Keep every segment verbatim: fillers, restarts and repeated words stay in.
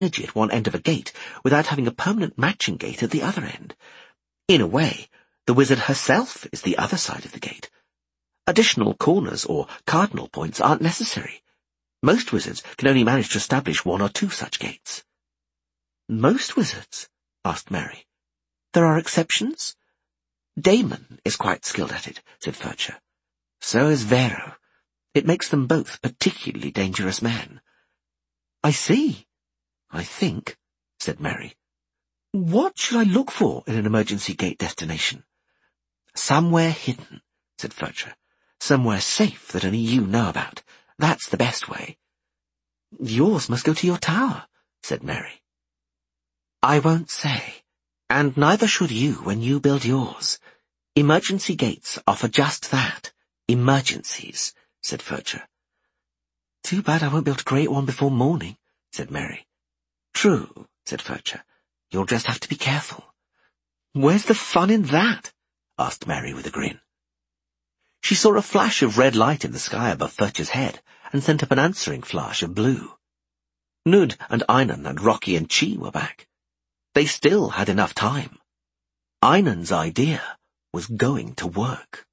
energy at one end of a gate without having a permanent matching gate at the other end. In a way, the wizard herself is the other side of the gate. Additional corners or cardinal points aren't necessary. Most wizards can only manage to establish one or two such gates. Most wizards? Asked Mary. There are exceptions? Damon is quite skilled at it, said Furcher. So is Vero. It makes them both particularly dangerous men. I see. I think, said Mary. What should I look for in an emergency gate destination? Somewhere hidden, said Furcher. Somewhere safe that only you know about. That's the best way. Yours must go to your tower, said Mary. I won't say, and neither should you when you build yours. Emergency gates offer just that, emergencies, said Furcher. Too bad I won't be able to create one before morning, said Mary. True, said Furcher. You'll just have to be careful. Where's the fun in that? Asked Mary with a grin. She saw a flash of red light in the sky above Furcher's head and sent up an answering flash of blue. Nud and Einan and Rocky and Chi were back. They still had enough time. Einan's idea was going to work.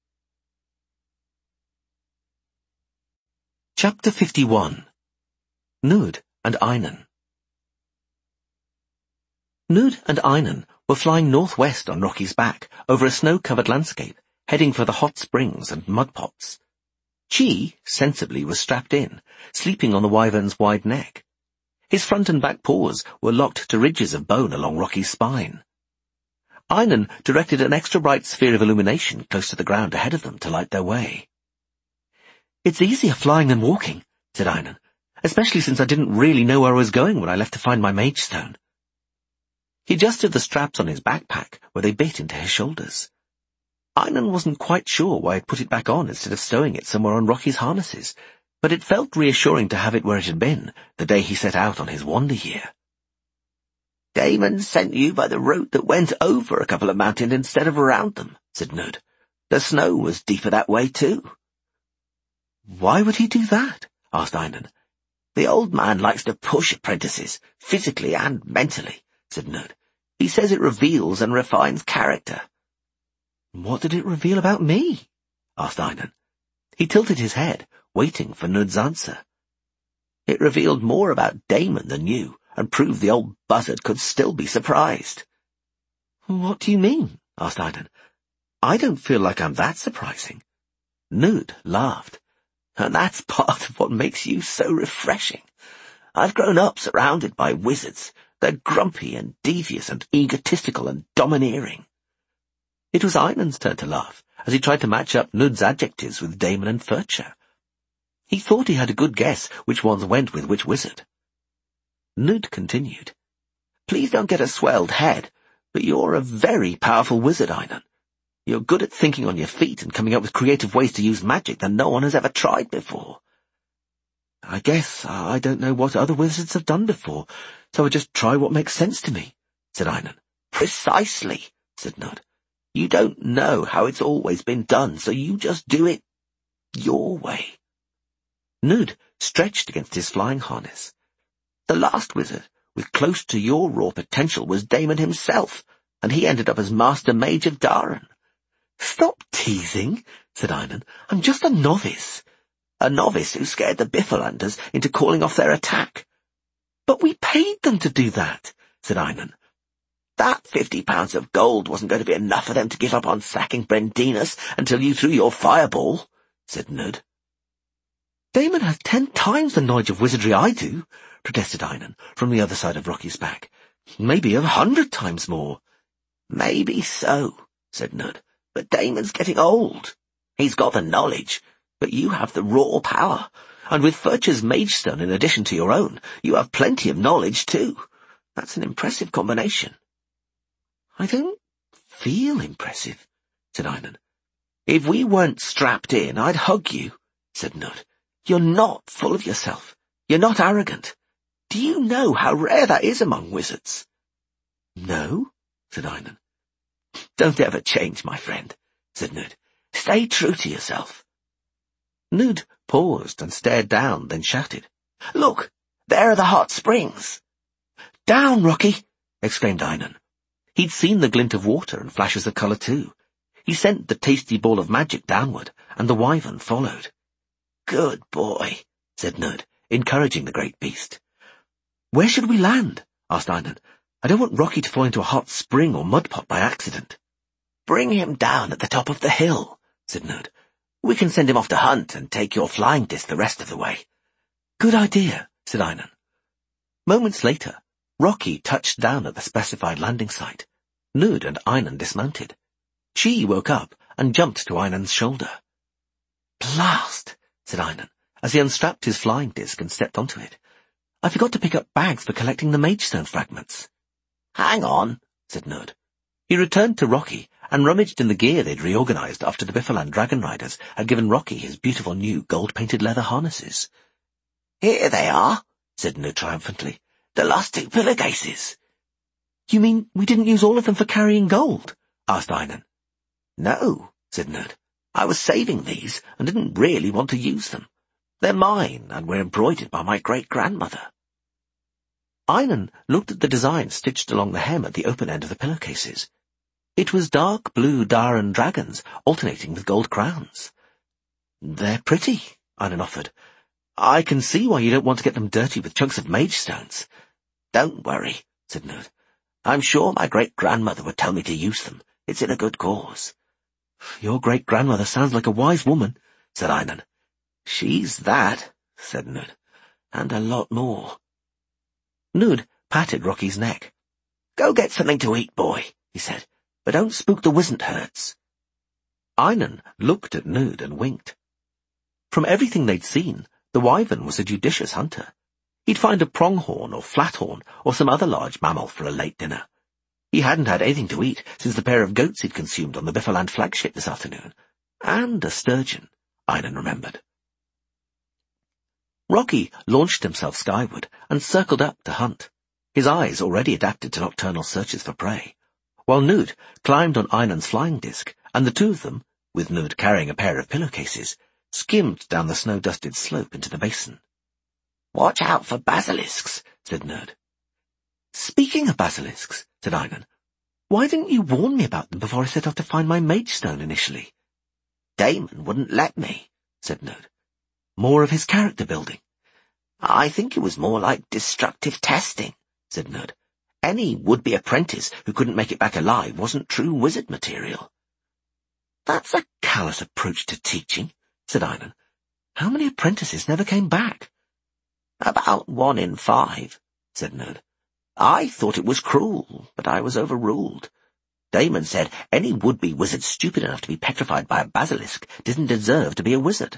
Chapter fifty-one. Nud and Einan. Nud and Einan were flying northwest on Rocky's back over a snow-covered landscape, heading for the hot springs and mud pots. Chi, sensibly, was strapped in, sleeping on the wyvern's wide neck. His front and back paws were locked to ridges of bone along Rocky's spine. Einan directed an extra bright sphere of illumination close to the ground ahead of them to light their way. It's easier flying than walking, said Einan, especially since I didn't really know where I was going when I left to find my mage stone. He adjusted the straps on his backpack where they bit into his shoulders. Einan wasn't quite sure why he'd put it back on instead of stowing it somewhere on Rocky's harnesses, but it felt reassuring to have it where it had been the day he set out on his wander year. Damon sent you by the route that went over a couple of mountains instead of around them, said Nud. The snow was deeper that way too. Why would he do that? Asked Einan. The old man likes to push apprentices, physically and mentally, said Nud. He says it reveals and refines character. What did it reveal about me? Asked Einan. He tilted his head, waiting for Nud's answer. It revealed more about Damon than you, and proved the old buzzard could still be surprised. What do you mean? Asked Einan. I don't feel like I'm that surprising. Nud laughed. And that's part of what makes you so refreshing. I've grown up surrounded by wizards. They're grumpy and devious and egotistical and domineering. It was Einan's turn to laugh, as he tried to match up Nud's adjectives with Damon and Furcher. He thought he had a good guess which ones went with which wizard. Nud continued. Please don't get a swelled head, but you're a very powerful wizard, Einan. You're good at thinking on your feet and coming up with creative ways to use magic that no one has ever tried before. I guess I don't know what other wizards have done before, so I just try what makes sense to me, said Einan. Precisely, said Nud. You don't know how it's always been done, so you just do it your way. Nud stretched against his flying harness. The last wizard, with close to your raw potential, was Damon himself, and he ended up as Master Mage of Dharan. Stop teasing, said Einan. I'm just a novice. A novice who scared the Biffalanders into calling off their attack. But we paid them to do that, said Einan. That fifty pounds of gold wasn't going to be enough for them to give up on sacking Brendinus until you threw your fireball, said Nud. Damon has ten times the knowledge of wizardry I do, protested Einan from the other side of Rocky's back. Maybe a hundred times more. Maybe so, said Nud, but Damon's getting old. He's got the knowledge, but you have the raw power, and with Furcher's mage stone in addition to your own, you have plenty of knowledge too. That's an impressive combination. I don't feel impressive, said Einan. If we weren't strapped in, I'd hug you, said Nud. You're not full of yourself. You're not arrogant. Do you know how rare that is among wizards? No, said Einan. Don't ever change, my friend, said Nud. Stay true to yourself. Nud paused and stared down, then shouted. Look, there are the hot springs. Down, Rocky! Exclaimed Einan. He'd seen the glint of water and flashes of colour too. He sent the tasty ball of magic downward, and the wyvern followed. Good boy, said Nud, encouraging the great beast. Where should we land? Asked Einan. I don't want Rocky to fall into a hot spring or mud pot by accident. Bring him down at the top of the hill, said Nud. We can send him off to hunt and take your flying disc the rest of the way. Good idea, said Einan. Moments later, Rocky touched down at the specified landing site. Nud and Einan dismounted. Chi woke up and jumped to Einan's shoulder. Blast, said Einan, as he unstrapped his flying disc and stepped onto it. I forgot to pick up bags for collecting the Magestone fragments. Hang on, said Nud. He returned to Rocky and rummaged in the gear they'd reorganized after the Biffaland Dragon Riders had given Rocky his beautiful new gold-painted leather harnesses. Here they are, said Nud triumphantly. The last two pillowcases. You mean we didn't use all of them for carrying gold? Asked Einan. No, said Nud. I was saving these and didn't really want to use them. They're mine and were embroidered by my great-grandmother. Einan looked at the design stitched along the hem at the open end of the pillowcases. It was dark blue Dharan dragons alternating with gold crowns. They're pretty, Einan offered. I can see why you don't want to get them dirty with chunks of mage stones. Don't worry, said Nud. I'm sure my great-grandmother would tell me to use them. It's in a good cause. Your great-grandmother sounds like a wise woman, said Einan. She's that, said Nud, and a lot more. Nud patted Rocky's neck. Go get something to eat, boy, he said, but don't spook the Wizenherds. Einan looked at Nud and winked. From everything they'd seen, the wyvern was a judicious hunter. He'd find a pronghorn or flathorn or some other large mammal for a late dinner. He hadn't had anything to eat since the pair of goats he'd consumed on the Biffaland flagship this afternoon. And a sturgeon, Einan remembered. Rocky launched himself skyward and circled up to hunt, his eyes already adapted to nocturnal searches for prey, while Nud climbed on Einan's flying disc, and the two of them, with Nud carrying a pair of pillowcases, skimmed down the snow-dusted slope into the basin. Watch out for basilisks, said Nud. Speaking of basilisks, said Einan, why didn't you warn me about them before I set off to find my Magestone initially? Damon wouldn't let me, said Nud. More of his character building. I think it was more like destructive testing, said Nud. Any would-be apprentice who couldn't make it back alive wasn't true wizard material. That's a callous approach to teaching, said Einan. How many apprentices never came back? About one in five, said Nud. I thought it was cruel, but I was overruled. Damon said any would-be wizard stupid enough to be petrified by a basilisk didn't deserve to be a wizard.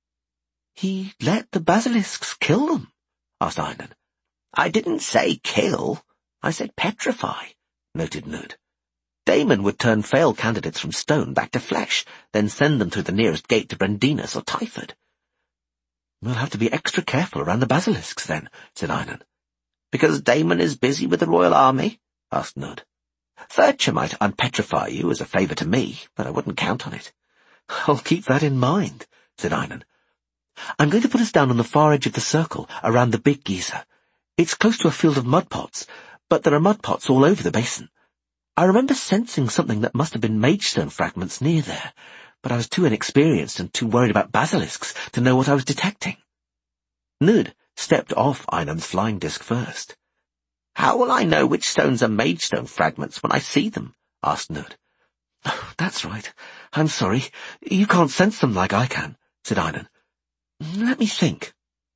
He let the basilisks kill them? Asked Einan. I didn't say kill. I said petrify, noted Nud. Damon would turn failed candidates from stone back to flesh, then send them through the nearest gate to Brandinus or Typhod. We'll have to be extra careful around the basilisks then, said Einan. Because Damon is busy with the royal army? Asked Nud. Thurcher might unpetrify you as a favour to me, but I wouldn't count on it. I'll keep that in mind, said Einan. I'm going to put us down on the far edge of the circle, around the big geyser. It's close to a field of mud pots, but there are mud pots all over the basin. I remember sensing something that must have been Magestone fragments near there, but I was too inexperienced and too worried about basilisks to know what I was detecting. Nud stepped off Einan's flying disc first. How will I know which stones are Magestone fragments when I see them? Asked Nud. Oh, that's right. I'm sorry. You can't sense them like I can, said Einan. Let me think.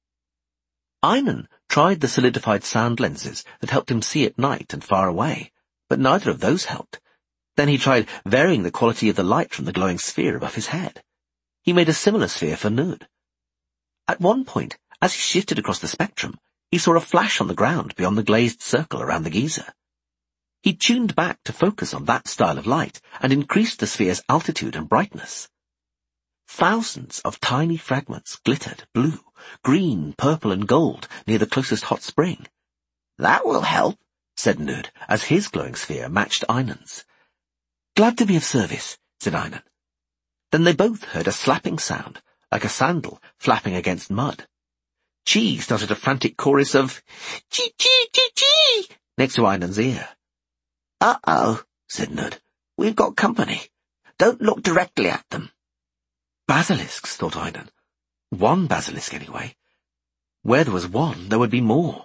Einan tried the solidified sound lenses that helped him see at night and far away, but neither of those helped. Then he tried varying the quality of the light from the glowing sphere above his head. He made a similar sphere for Nud. At one point, as he shifted across the spectrum, he saw a flash on the ground beyond the glazed circle around the geyser. He tuned back to focus on that style of light and increased the sphere's altitude and brightness. Thousands of tiny fragments glittered blue, green, purple, and gold near the closest hot spring. That will help, said Nud, as his glowing sphere matched Einan's. Glad to be of service, said Einan. Then they both heard a slapping sound, like a sandal flapping against mud. Chi started a frantic chorus of "Chee chee chee chee" next to Einan's ear. Uh-oh, said Nud. We've got company. Don't look directly at them. Basilisks, thought Einan. One basilisk, anyway. Where there was one, there would be more.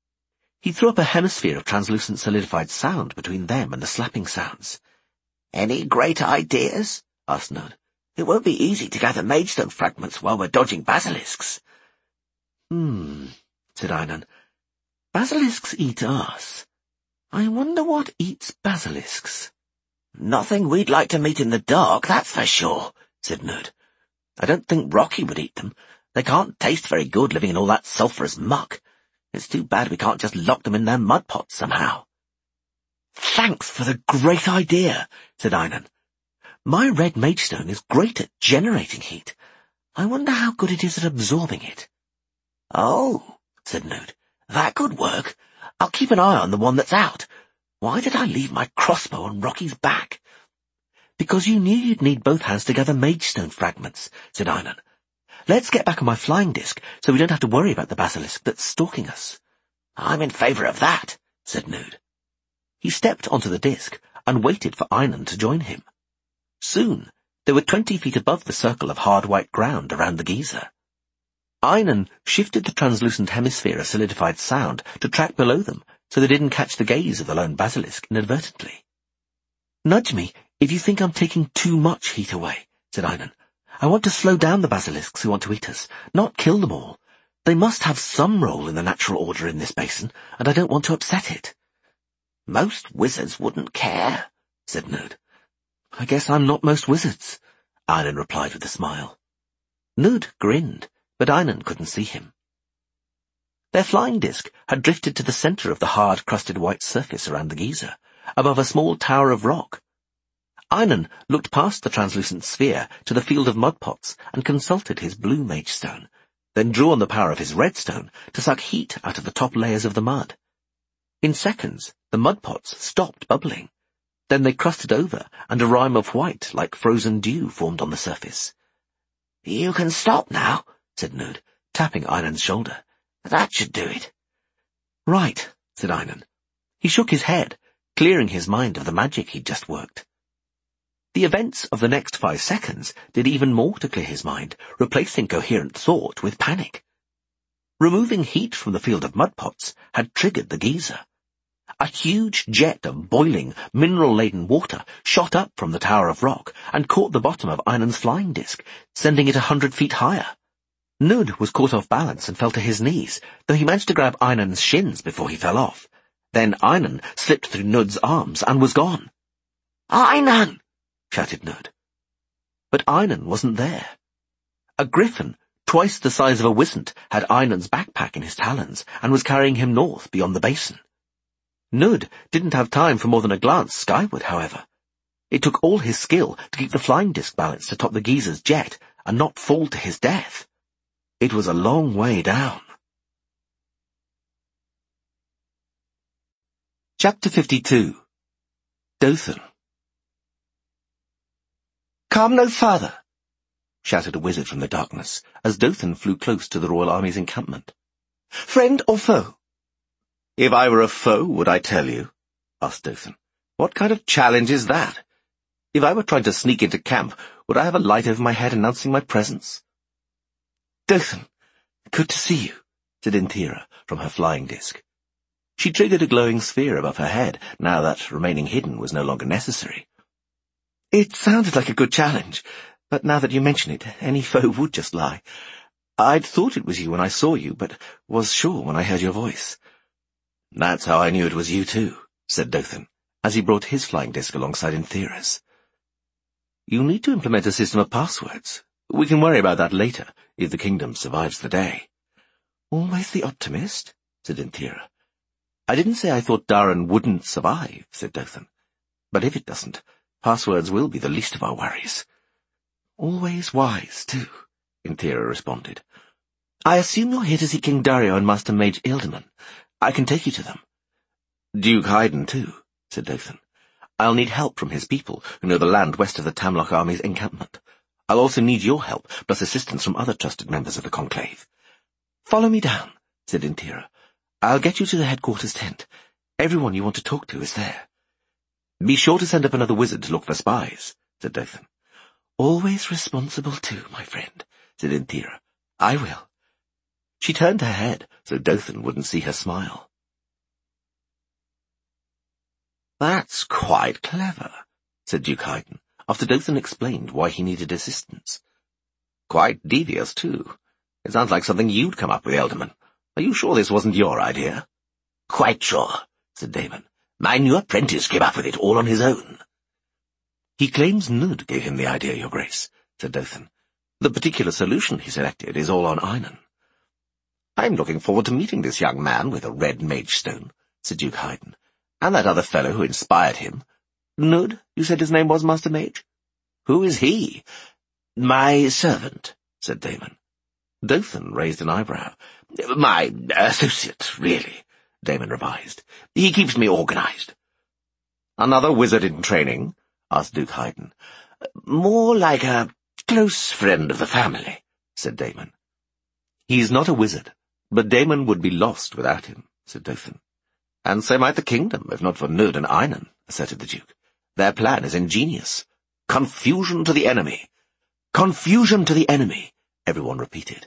He threw up a hemisphere of translucent solidified sound between them and the slapping sounds. Any great ideas? Asked Nud. It won't be easy to gather magestone fragments while we're dodging basilisks. Hmm, said Einan. Basilisks eat us. I wonder what eats basilisks. Nothing we'd like to meet in the dark, that's for sure, said Nud. I don't think Rocky would eat them. They can't taste very good living in all that sulphurous muck. It's too bad we can't just lock them in their mud pots somehow. Thanks for the great idea, said Einan. My red magestone is great at generating heat. I wonder how good it is at absorbing it. Oh, said Nud, that could work. I'll keep an eye on the one that's out. Why did I leave my crossbow on Rocky's back? Because you knew you'd need both hands to gather magestone fragments, said Einan. Let's get back on my flying disc so we don't have to worry about the basilisk that's stalking us. I'm in favour of that, said Nud. He stepped onto the disc and waited for Einan to join him. Soon, they were twenty feet above the circle of hard white ground around the geyser. Einan shifted the translucent hemisphere of solidified sound to track below them so they didn't catch the gaze of the lone basilisk inadvertently. Nudge me if you think I'm taking too much heat away, said Einan. I want to slow down the basilisks who want to eat us, not kill them all. They must have some role in the natural order in this basin, and I don't want to upset it. Most wizards wouldn't care, said Nud. I guess I'm not most wizards, Einan replied with a smile. Nud grinned, but Einan couldn't see him. Their flying disc had drifted to the centre of the hard-crusted white surface around the geyser, above a small tower of rock. Einan looked past the translucent sphere to the field of mud pots and consulted his blue magestone, then drew on the power of his redstone to suck heat out of the top layers of the mud. In seconds, the mud pots stopped bubbling. Then they crusted over, and a rime of white like frozen dew formed on the surface. You can stop now, said Nud, tapping Einan's shoulder. That should do it. Right, said Einan. He shook his head, clearing his mind of the magic he'd just worked. The events of the next five seconds did even more to clear his mind, replacing coherent thought with panic. Removing heat from the field of mud pots had triggered the geyser. A huge jet of boiling, mineral-laden water shot up from the tower of rock and caught the bottom of Einan's flying disc, sending it a hundred feet higher. Nud was caught off balance and fell to his knees, though he managed to grab Einan's shins before he fell off. Then Einan slipped through Nud's arms and was gone. Einan! shouted Nud. But Einan wasn't there. A griffin, twice the size of a wisent, had Einan's backpack in his talons and was carrying him north beyond the basin. Nud didn't have time for more than a glance skyward, however. It took all his skill to keep the flying disc balanced atop the geezer's jet and not fall to his death. It was a long way down. Chapter fifty-two. Dothan. Come no farther, shouted a wizard from the darkness, as Dothan flew close to the royal army's encampment. Friend or foe? If I were a foe, would I tell you? Asked Dothan. What kind of challenge is that? If I were trying to sneak into camp, would I have a light over my head announcing my presence? Dothan, good to see you, said Inthera from her flying disc. She triggered a glowing sphere above her head, now that remaining hidden was no longer necessary. It sounded like a good challenge, but now that you mention it, any foe would just lie. I'd thought it was you when I saw you, but was sure when I heard your voice. That's how I knew it was you too, said Dothan, as he brought his flying disc alongside Inthera's. You need to implement a system of passwords. We can worry about that later, if the kingdom survives the day. Always the optimist, said Inthera. I didn't say I thought Darren wouldn't survive, said Dothan. But if it doesn't, passwords will be the least of our worries. Always wise, too, Inthera responded. I assume you're here to see King Dario and Master Mage Ildaman. I can take you to them. Duke Haydn, too, said Dothan. I'll need help from his people, who know the land west of the Tamlock army's encampment. I'll also need your help, plus assistance from other trusted members of the Conclave. Follow me down, said Intira. I'll get you to the headquarters tent. Everyone you want to talk to is there. Be sure to send up another wizard to look for spies, said Dothan. Always responsible too, my friend, said Intira. I will. She turned her head so Dothan wouldn't see her smile. That's quite clever, said Duke Haydn, after Dothan explained why he needed assistance. Quite devious, too. It sounds like something you'd come up with, Elderman. Are you sure this wasn't your idea? Quite sure, said Damon. My new apprentice came up with it all on his own. He claims Nud gave him the idea, Your Grace, said Dothan. The particular solution he selected is all on Einan. I'm looking forward to meeting this young man with a red mage stone, said Duke Haydn, and that other fellow who inspired him. Nud, you said his name was, Master Mage? Who is he? My servant, said Damon. Dothan raised an eyebrow. My associate, really, Damon revised. He keeps me organized. Another wizard in training? Asked Duke Haydn. More like a close friend of the family, said Damon. He's not a wizard, but Damon would be lost without him, said Dothan. And so might the kingdom, if not for Nud and Einan, asserted the Duke. Their plan is ingenious. Confusion to the enemy. Confusion to the enemy, everyone repeated.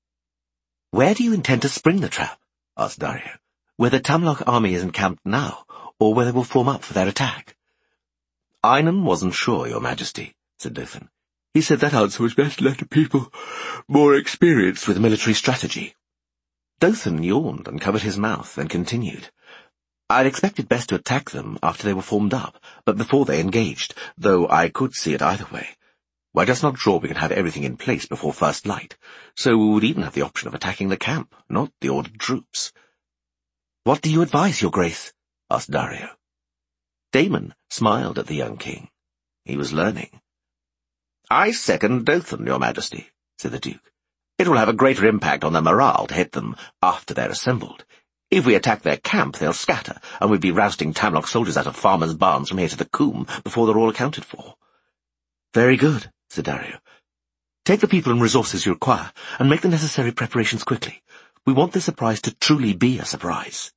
Where do you intend to spring the trap? Asked Dario. Where the Tamloch army is encamped now, or where they will form up for their attack? Einan wasn't sure, Your Majesty, said Dothan. He said that answer was best left to people more experienced with military strategy. Dothan yawned and covered his mouth, then continued. I'd expected best to attack them after they were formed up, but before they engaged, though I could see it either way. We're just not sure we can have everything in place before first light, so we would even have the option of attacking the camp, not the ordered troops. What do you advise, Your Grace? Asked Dario. Damon smiled at the young king. He was learning. I second Dothan, Your Majesty, said the Duke. It will have a greater impact on their morale to hit them after they're assembled. If we attack their camp, they'll scatter, and we'd be rousting Tamloch soldiers out of farmers' barns from here to the Coombe before they're all accounted for. Very good, said Dario. Take the people and resources you require, and make the necessary preparations quickly. We want this surprise to truly be a surprise.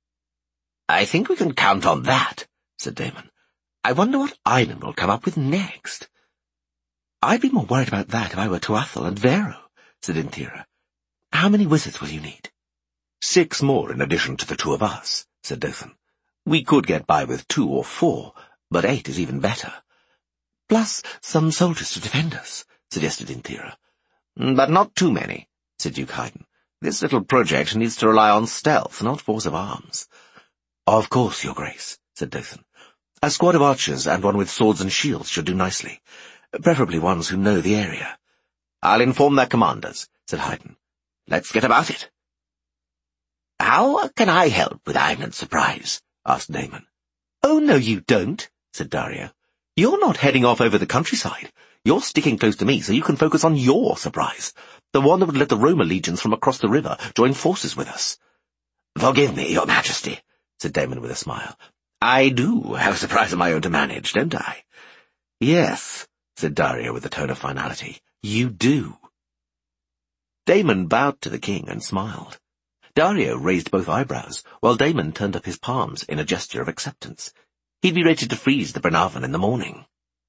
I think we can count on that, said Damon. I wonder what Einan will come up with next. I'd be more worried about that if I were Tuathal and Vero, said Intira. How many wizards will you need? Six more in addition to the two of us, said Dothan. We could get by with two or four, but eight is even better. Plus some soldiers to defend us, suggested Intira. But not too many, said Duke Haydn. This little project needs to rely on stealth, not force of arms. Of course, Your Grace, said Dothan. A squad of archers and one with swords and shields should do nicely, preferably ones who know the area. I'll inform their commanders, said Haydn. Let's get about it. How can I help with Einan's surprise? Asked Damon. Oh, no, you don't, said Dario. You're not heading off over the countryside. You're sticking close to me so you can focus on your surprise, the one that would let the Roma legions from across the river join forces with us. Forgive me, Your Majesty, said Damon with a smile. I do have a surprise of my own to manage, don't I? Yes, said Dario with a tone of finality. You do. Damon bowed to the king and smiled. Dario raised both eyebrows, while Damon turned up his palms in a gesture of acceptance. He'd be ready to freeze the Brenavan in the morning.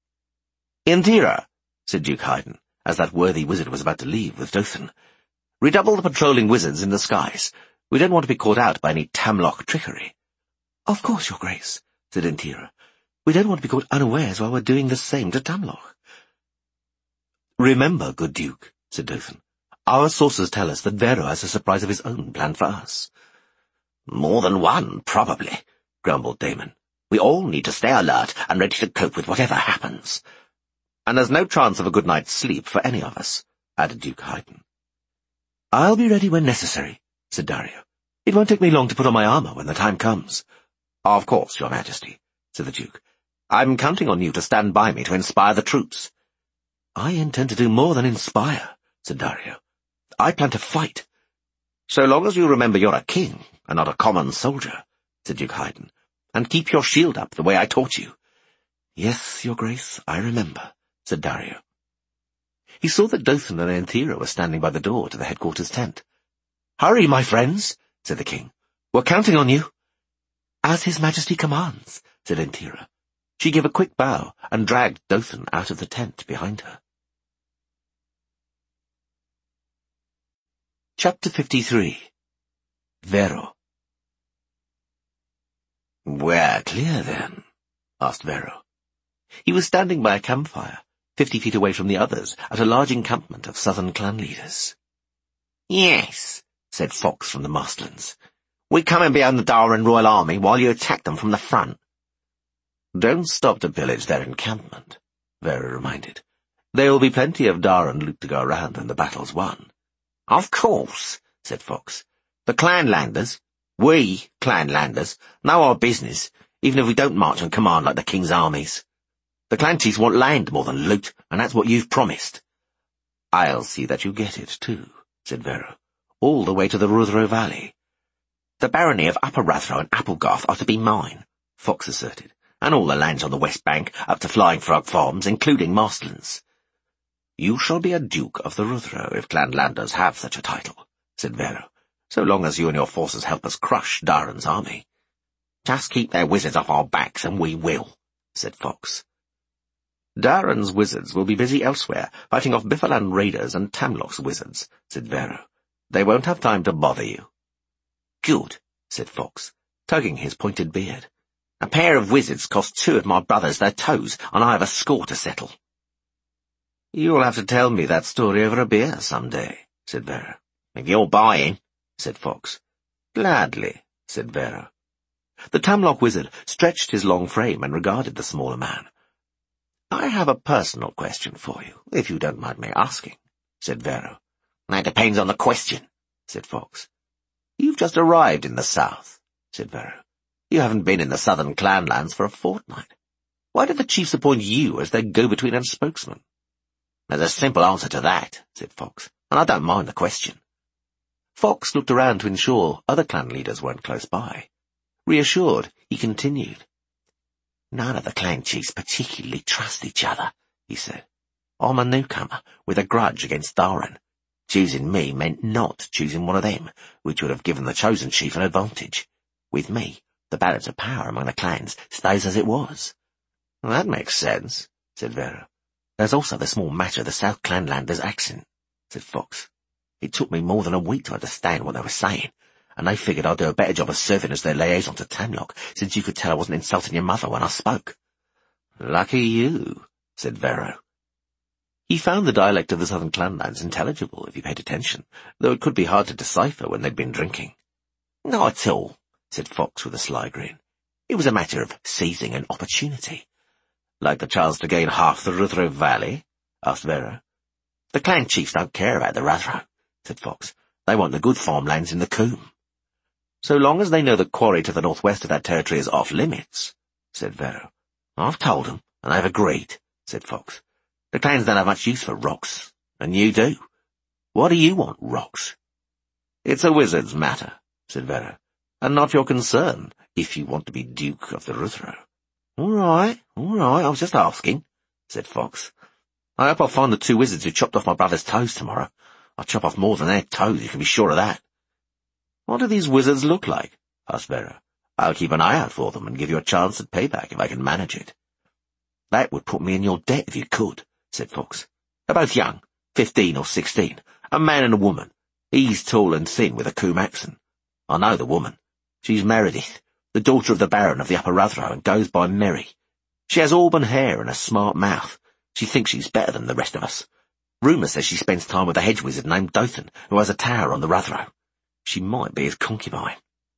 Intira, said Duke Haydn, as that worthy wizard was about to leave with Dothan. Redouble the patrolling wizards in the skies. We don't want to be caught out by any Tamloch trickery. Of course, Your Grace, said Intira. We don't want to be caught unawares while we're doing the same to Tamloch. Remember, good Duke, said Dothan, our sources tell us that Vero has a surprise of his own planned for us. More than one, probably, grumbled Damon. We all need to stay alert and ready to cope with whatever happens. And there's no chance of a good night's sleep for any of us, added Duke Haydn. I'll be ready when necessary, said Dario. It won't take me long to put on my armour when the time comes. Of course, Your Majesty, said the Duke. I'm counting on you to stand by me to inspire the troops. I intend to do more than inspire, said Dario. I plan to fight. So long as you remember you're a king and not a common soldier, said Duke Haydn, and keep your shield up the way I taught you. Yes, Your Grace, I remember, said Dario. He saw that Dothan and Intira were standing by the door to the headquarters tent. Hurry, my friends, said the king. We're counting on you. As His Majesty commands, said Intira. She gave a quick bow and dragged Dothan out of the tent behind her. Chapter fifty-three. Vero. We're clear, then? asked Vero. He was standing by a campfire, fifty feet away from the others, at a large encampment of southern clan leaders. Yes, said Fox from the Marstlands. We come in behind the Darren Royal Army while you attack them from the front. Don't stop to pillage their encampment, Vero reminded. There will be plenty of Darren loot to go around when the battle's won. Of course, said Fox. The Clanlanders, we Clanlanders, know our business, even if we don't march on command like the King's armies. The clan chiefs want land more than loot, and that's what you've promised. I'll see that you get it, too, said Vero, all the way to the Ruthro Valley. The barony of Upper Rathro and Applegarth are to be mine, Fox asserted, and all the lands on the west bank up to Flying Frog Farms, including Marstlands. You shall be a Duke of the Ruthro if Clanlanders have such a title, said Vero, so long as you and your forces help us crush Darren's army. Just keep their wizards off our backs and we will, said Fox. Darren's wizards will be busy elsewhere, fighting off Biffaland raiders and Tamlock's wizards, said Vero. They won't have time to bother you. Good, said Fox, tugging his pointed beard. A pair of wizards cost two of my brothers their toes, and I have a score to settle. You'll have to tell me that story over a beer some day, said Vero. If you're buying, said Fox. Gladly, said Vero. The Tamlock wizard stretched his long frame and regarded the smaller man. I have a personal question for you, if you don't mind me asking, said Vero. That depends on the question, said Fox. You've just arrived in the south, said Vero. You haven't been in the southern clanlands for a fortnight. Why did the chiefs appoint you as their go-between and spokesman? There's a simple answer to that, said Fox, and I don't mind the question. Fox looked around to ensure other clan leaders weren't close by. Reassured, he continued. None of the clan chiefs particularly trust each other, he said. I'm a newcomer with a grudge against Darren. Choosing me meant not choosing one of them, which would have given the chosen chief an advantage. With me, the balance of power among the clans stays as it was. Well, that makes sense, said Vero. There's also the small matter of the South Clanlanders' accent, said Fox. It took me more than a week to understand what they were saying, and they figured I'd do a better job of serving as their liaison to Tamlock, since you could tell I wasn't insulting your mother when I spoke. Lucky you, said Vero. He found the dialect of the southern clanlands intelligible if he paid attention, though it could be hard to decipher when they'd been drinking. Not at all, said Fox with a sly grin. It was a matter of seizing an opportunity. Like the chance to gain half the Ruthro Valley? Asked Vero. The clan chiefs don't care about the Ruthro, said Fox. They want the good farmlands in the Coombe. So long as they know the quarry to the northwest of that territory is off limits, said Vero. I've told them, and they've agreed, said Fox. The clans don't have much use for rocks, and you do. Why do you want rocks? It's a wizard's matter, said Vero, and not your concern, if you want to be Duke of the Ruthro. All right, all right, I was just asking, said Fox. I hope I'll find the two wizards who chopped off my brother's toes tomorrow. I'll chop off more than their toes, you can be sure of that. What do these wizards look like? Asked Vero. I'll keep an eye out for them and give you a chance at payback if I can manage it. That would put me in your debt if you could, said Fox. They're both young, fifteen or sixteen, a man and a woman. He's tall and thin with a Coombe accent. I know the woman. She's Meredith, the daughter of the Baron of the Upper Ruthro, and goes by Merry. She has auburn hair and a smart mouth. She thinks she's better than the rest of us. Rumour says she spends time with a hedge wizard named Dothan, who has a tower on the Ruthro. She might be his concubine.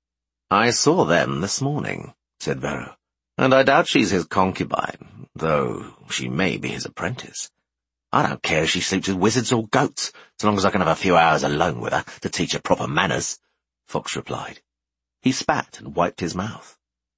I saw them this morning, said Vero, and I doubt she's his concubine, though she may be his apprentice. I don't care if she sleeps with wizards or goats, so long as I can have a few hours alone with her to teach her proper manners, Fox replied. He spat and wiped his mouth.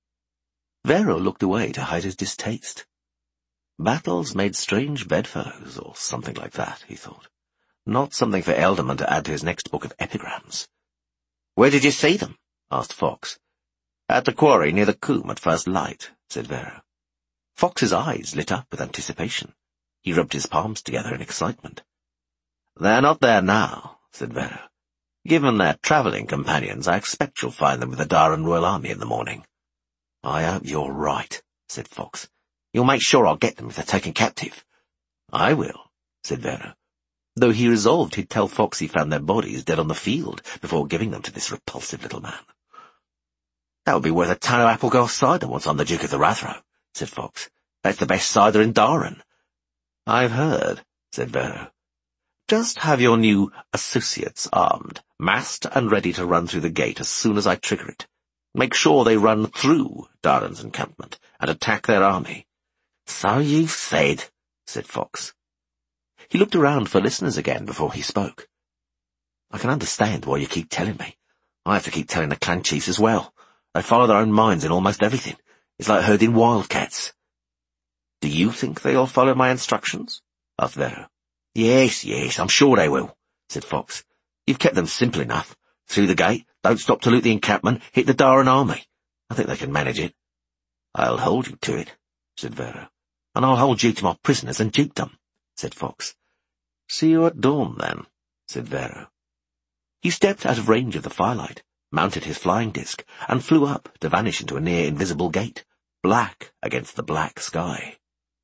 Vero looked away to hide his distaste. Battles made strange bedfellows, or something like that, he thought. Not something for Elderman to add to his next book of epigrams. Where did you see them? Asked Fox. At the quarry near the Coombe at first light, said Vero. Fox's eyes lit up with anticipation. He rubbed his palms together in excitement. They're not there now, said Vero. Given they're travelling companions, I expect you'll find them with the Dharan Royal Army in the morning. I hope you're right, said Fox. You'll make sure I'll get them if they're taken captive. I will, said Vero, though he resolved he'd tell Fox he found their bodies dead on the field before giving them to this repulsive little man. That would be worth a ton of Applegarth cider once I'm the Duke of the Rathro, said Fox. That's the best cider in Dharan. I've heard, said Vero. Just have your new associates armed, massed and ready to run through the gate as soon as I trigger it. Make sure they run through Dharan's encampment and attack their army. So you've said, said Fox. He looked around for listeners again before he spoke. I can understand why you keep telling me. I have to keep telling the clan chiefs as well. They follow their own minds in almost everything. It's like herding wildcats. Do you think they'll follow my instructions? Asked Vero. Yes, yes, I'm sure they will, said Fox. You've kept them simple enough. Through the gate, don't stop to loot the encampment, hit the Dharan army. I think they can manage it. I'll hold you to it, said Vero. And I'll hold you to my prisoners and dukedom, said Fox. See you at dawn, then, said Vero. He stepped out of range of the firelight, mounted his flying disc, and flew up to vanish into a near invisible gate, black against the black sky.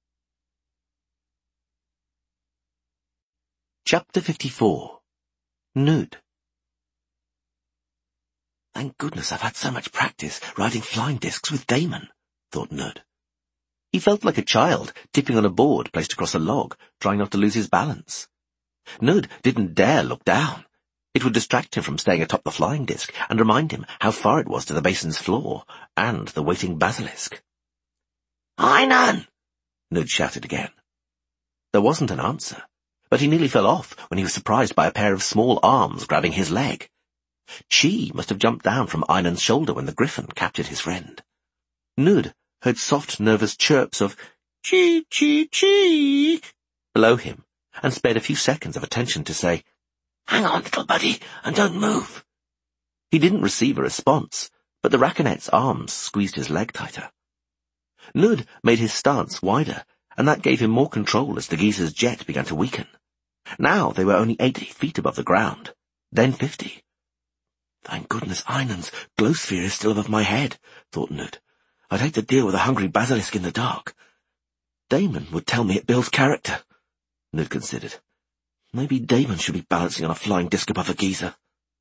Chapter fifty-four. Nud. Thank goodness I've had so much practice riding flying discs with Damon, thought Nud. He felt like a child tipping on a board placed across a log, trying not to lose his balance. Nud didn't dare look down. It would distract him from staying atop the flying disc and remind him how far it was to the basin's floor and the waiting basilisk. Einan! Nud shouted again. There wasn't an answer, but he nearly fell off when he was surprised by a pair of small arms grabbing his leg. Chi must have jumped down from Einan's shoulder when the griffin captured his friend. Nud heard soft, nervous chirps of Chi, Chi, Chi below him, and spared a few seconds of attention to say, Hang on, little buddy, and don't move. He didn't receive a response, but the Raconette's arms squeezed his leg tighter. Nud made his stance wider, and that gave him more control as the geezer's jet began to weaken. Now they were only eighty feet above the ground, then fifty. Thank goodness Einan's glow sphere is still above my head, thought Nud. I'd hate to deal with a hungry basilisk in the dark. Damon would tell me it builds character, Nud considered. Maybe Damon should be balancing on a flying disc above a geezer.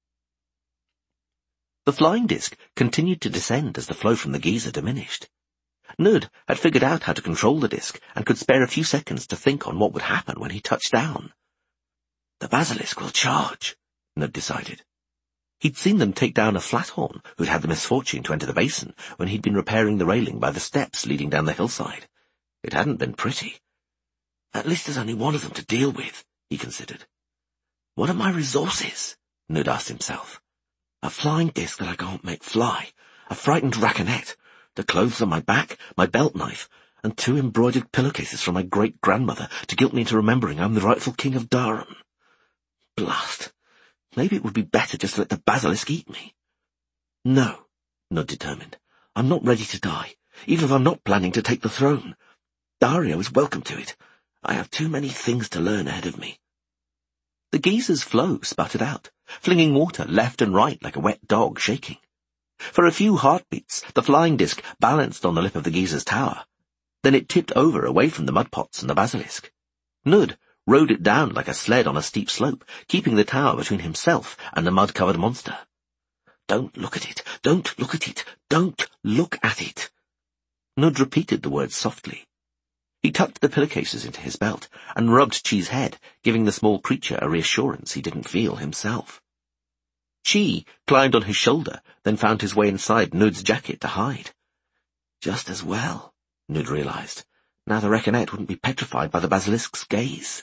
The flying disc continued to descend as the flow from the geezer diminished. Nud had figured out how to control the disc and could spare a few seconds to think on what would happen when he touched down. The basilisk will charge, Nud decided. He'd seen them take down a flathorn who'd had the misfortune to enter the basin when he'd been repairing the railing by the steps leading down the hillside. It hadn't been pretty. At least there's only one of them to deal with, he considered. What are my resources? Nud asked himself. A flying disc that I can't make fly, a frightened Raconette, the clothes on my back, my belt knife, and two embroidered pillowcases from my great-grandmother to guilt me into remembering I'm the rightful king of Dharan. Blast! Maybe it would be better just to let the basilisk eat me. No, Nud determined. I'm not ready to die, even if I'm not planning to take the throne. Dario is welcome to it. I have too many things to learn ahead of me. The geezer's flow sputtered out, flinging water left and right like a wet dog shaking. For a few heartbeats, the flying disc balanced on the lip of the geezer's tower. Then it tipped over away from the mud pots and the basilisk. Nud rode it down like a sled on a steep slope, keeping the tower between himself and the mud-covered monster. Don't look at it! Don't look at it! Don't look at it! Nud repeated the words softly. He tucked the pillowcases into his belt and rubbed Chi's head, giving the small creature a reassurance he didn't feel himself. Chi climbed on his shoulder, then found his way inside Nud's jacket to hide. Just as well, Nud realized. Now the Raconette wouldn't be petrified by the basilisk's gaze.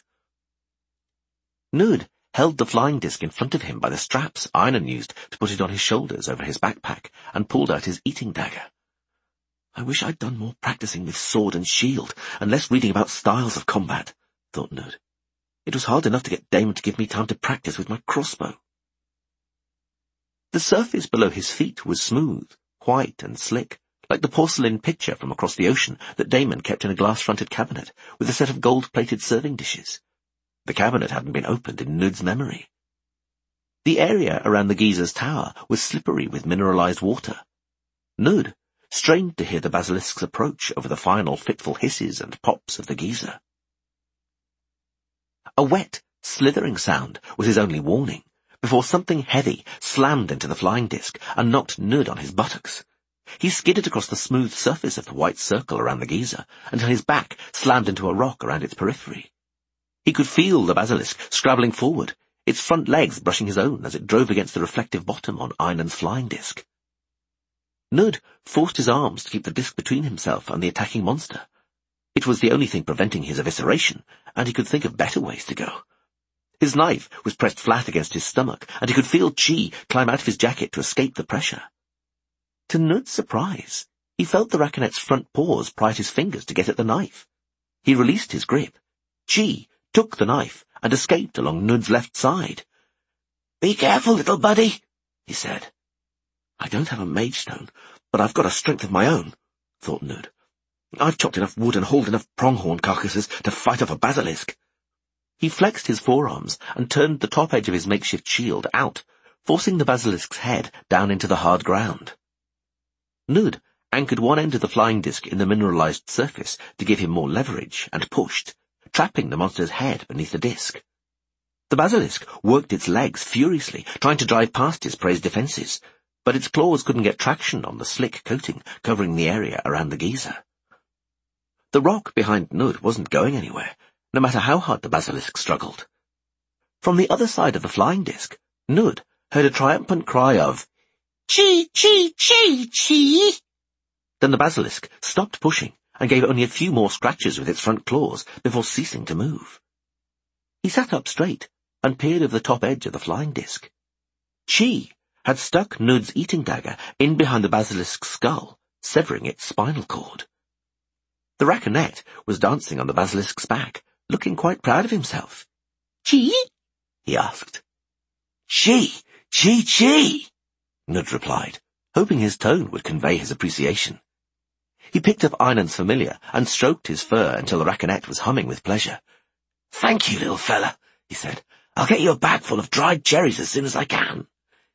Nud held the flying disc in front of him by the straps Einan used to put it on his shoulders over his backpack and pulled out his eating dagger. I wish I'd done more practicing with sword and shield and less reading about styles of combat, thought Nud. It was hard enough to get Damon to give me time to practice with my crossbow. The surface below his feet was smooth, white and slick, like the porcelain pitcher from across the ocean that Damon kept in a glass-fronted cabinet with a set of gold-plated serving dishes. The cabinet hadn't been opened in Nud's memory. The area around the geezer's tower was slippery with mineralized water. Nud strained to hear the basilisk's approach over the final fitful hisses and pops of the geyser. A wet, slithering sound was his only warning, before something heavy slammed into the flying disc and knocked Nud on his buttocks. He skidded across the smooth surface of the white circle around the geyser until his back slammed into a rock around its periphery. He could feel the basilisk scrabbling forward, its front legs brushing his own as it drove against the reflective bottom on Einan's flying disc. Nud forced his arms to keep the disc between himself and the attacking monster. It was the only thing preventing his evisceration, and he could think of better ways to go. His knife was pressed flat against his stomach, and he could feel Chi climb out of his jacket to escape the pressure. To Nud's surprise, he felt the Racconette's front paws pry at his fingers to get at the knife. He released his grip. Chi took the knife and escaped along Nud's left side. "Be careful, little buddy," he said. "I don't have a mage stone, but I've got a strength of my own," thought Nud. "I've chopped enough wood and hauled enough pronghorn carcasses to fight off a basilisk." He flexed his forearms and turned the top edge of his makeshift shield out, forcing the basilisk's head down into the hard ground. Nud anchored one end of the flying disc in the mineralized surface to give him more leverage, and pushed, trapping the monster's head beneath the disc. The basilisk worked its legs furiously, trying to drive past his prey's defenses, but its claws couldn't get traction on the slick coating covering the area around the geyser. The rock behind Nud wasn't going anywhere, no matter how hard the basilisk struggled. From the other side of the flying disc, Nud heard a triumphant cry of, "Chi, chi, chi, chi!" Then the basilisk stopped pushing and gave only a few more scratches with its front claws before ceasing to move. He sat up straight and peered over the top edge of the flying disc. Chi had stuck Nud's eating dagger in behind the basilisk's skull, severing its spinal cord. The Racconet was dancing on the basilisk's back, looking quite proud of himself. "Chi?" he asked. "Chi, chi, chi," Nud replied, hoping his tone would convey his appreciation. He picked up Einan's familiar and stroked his fur until the Racconet was humming with pleasure. "Thank you, little fella," he said. "I'll get you a bag full of dried cherries as soon as I can."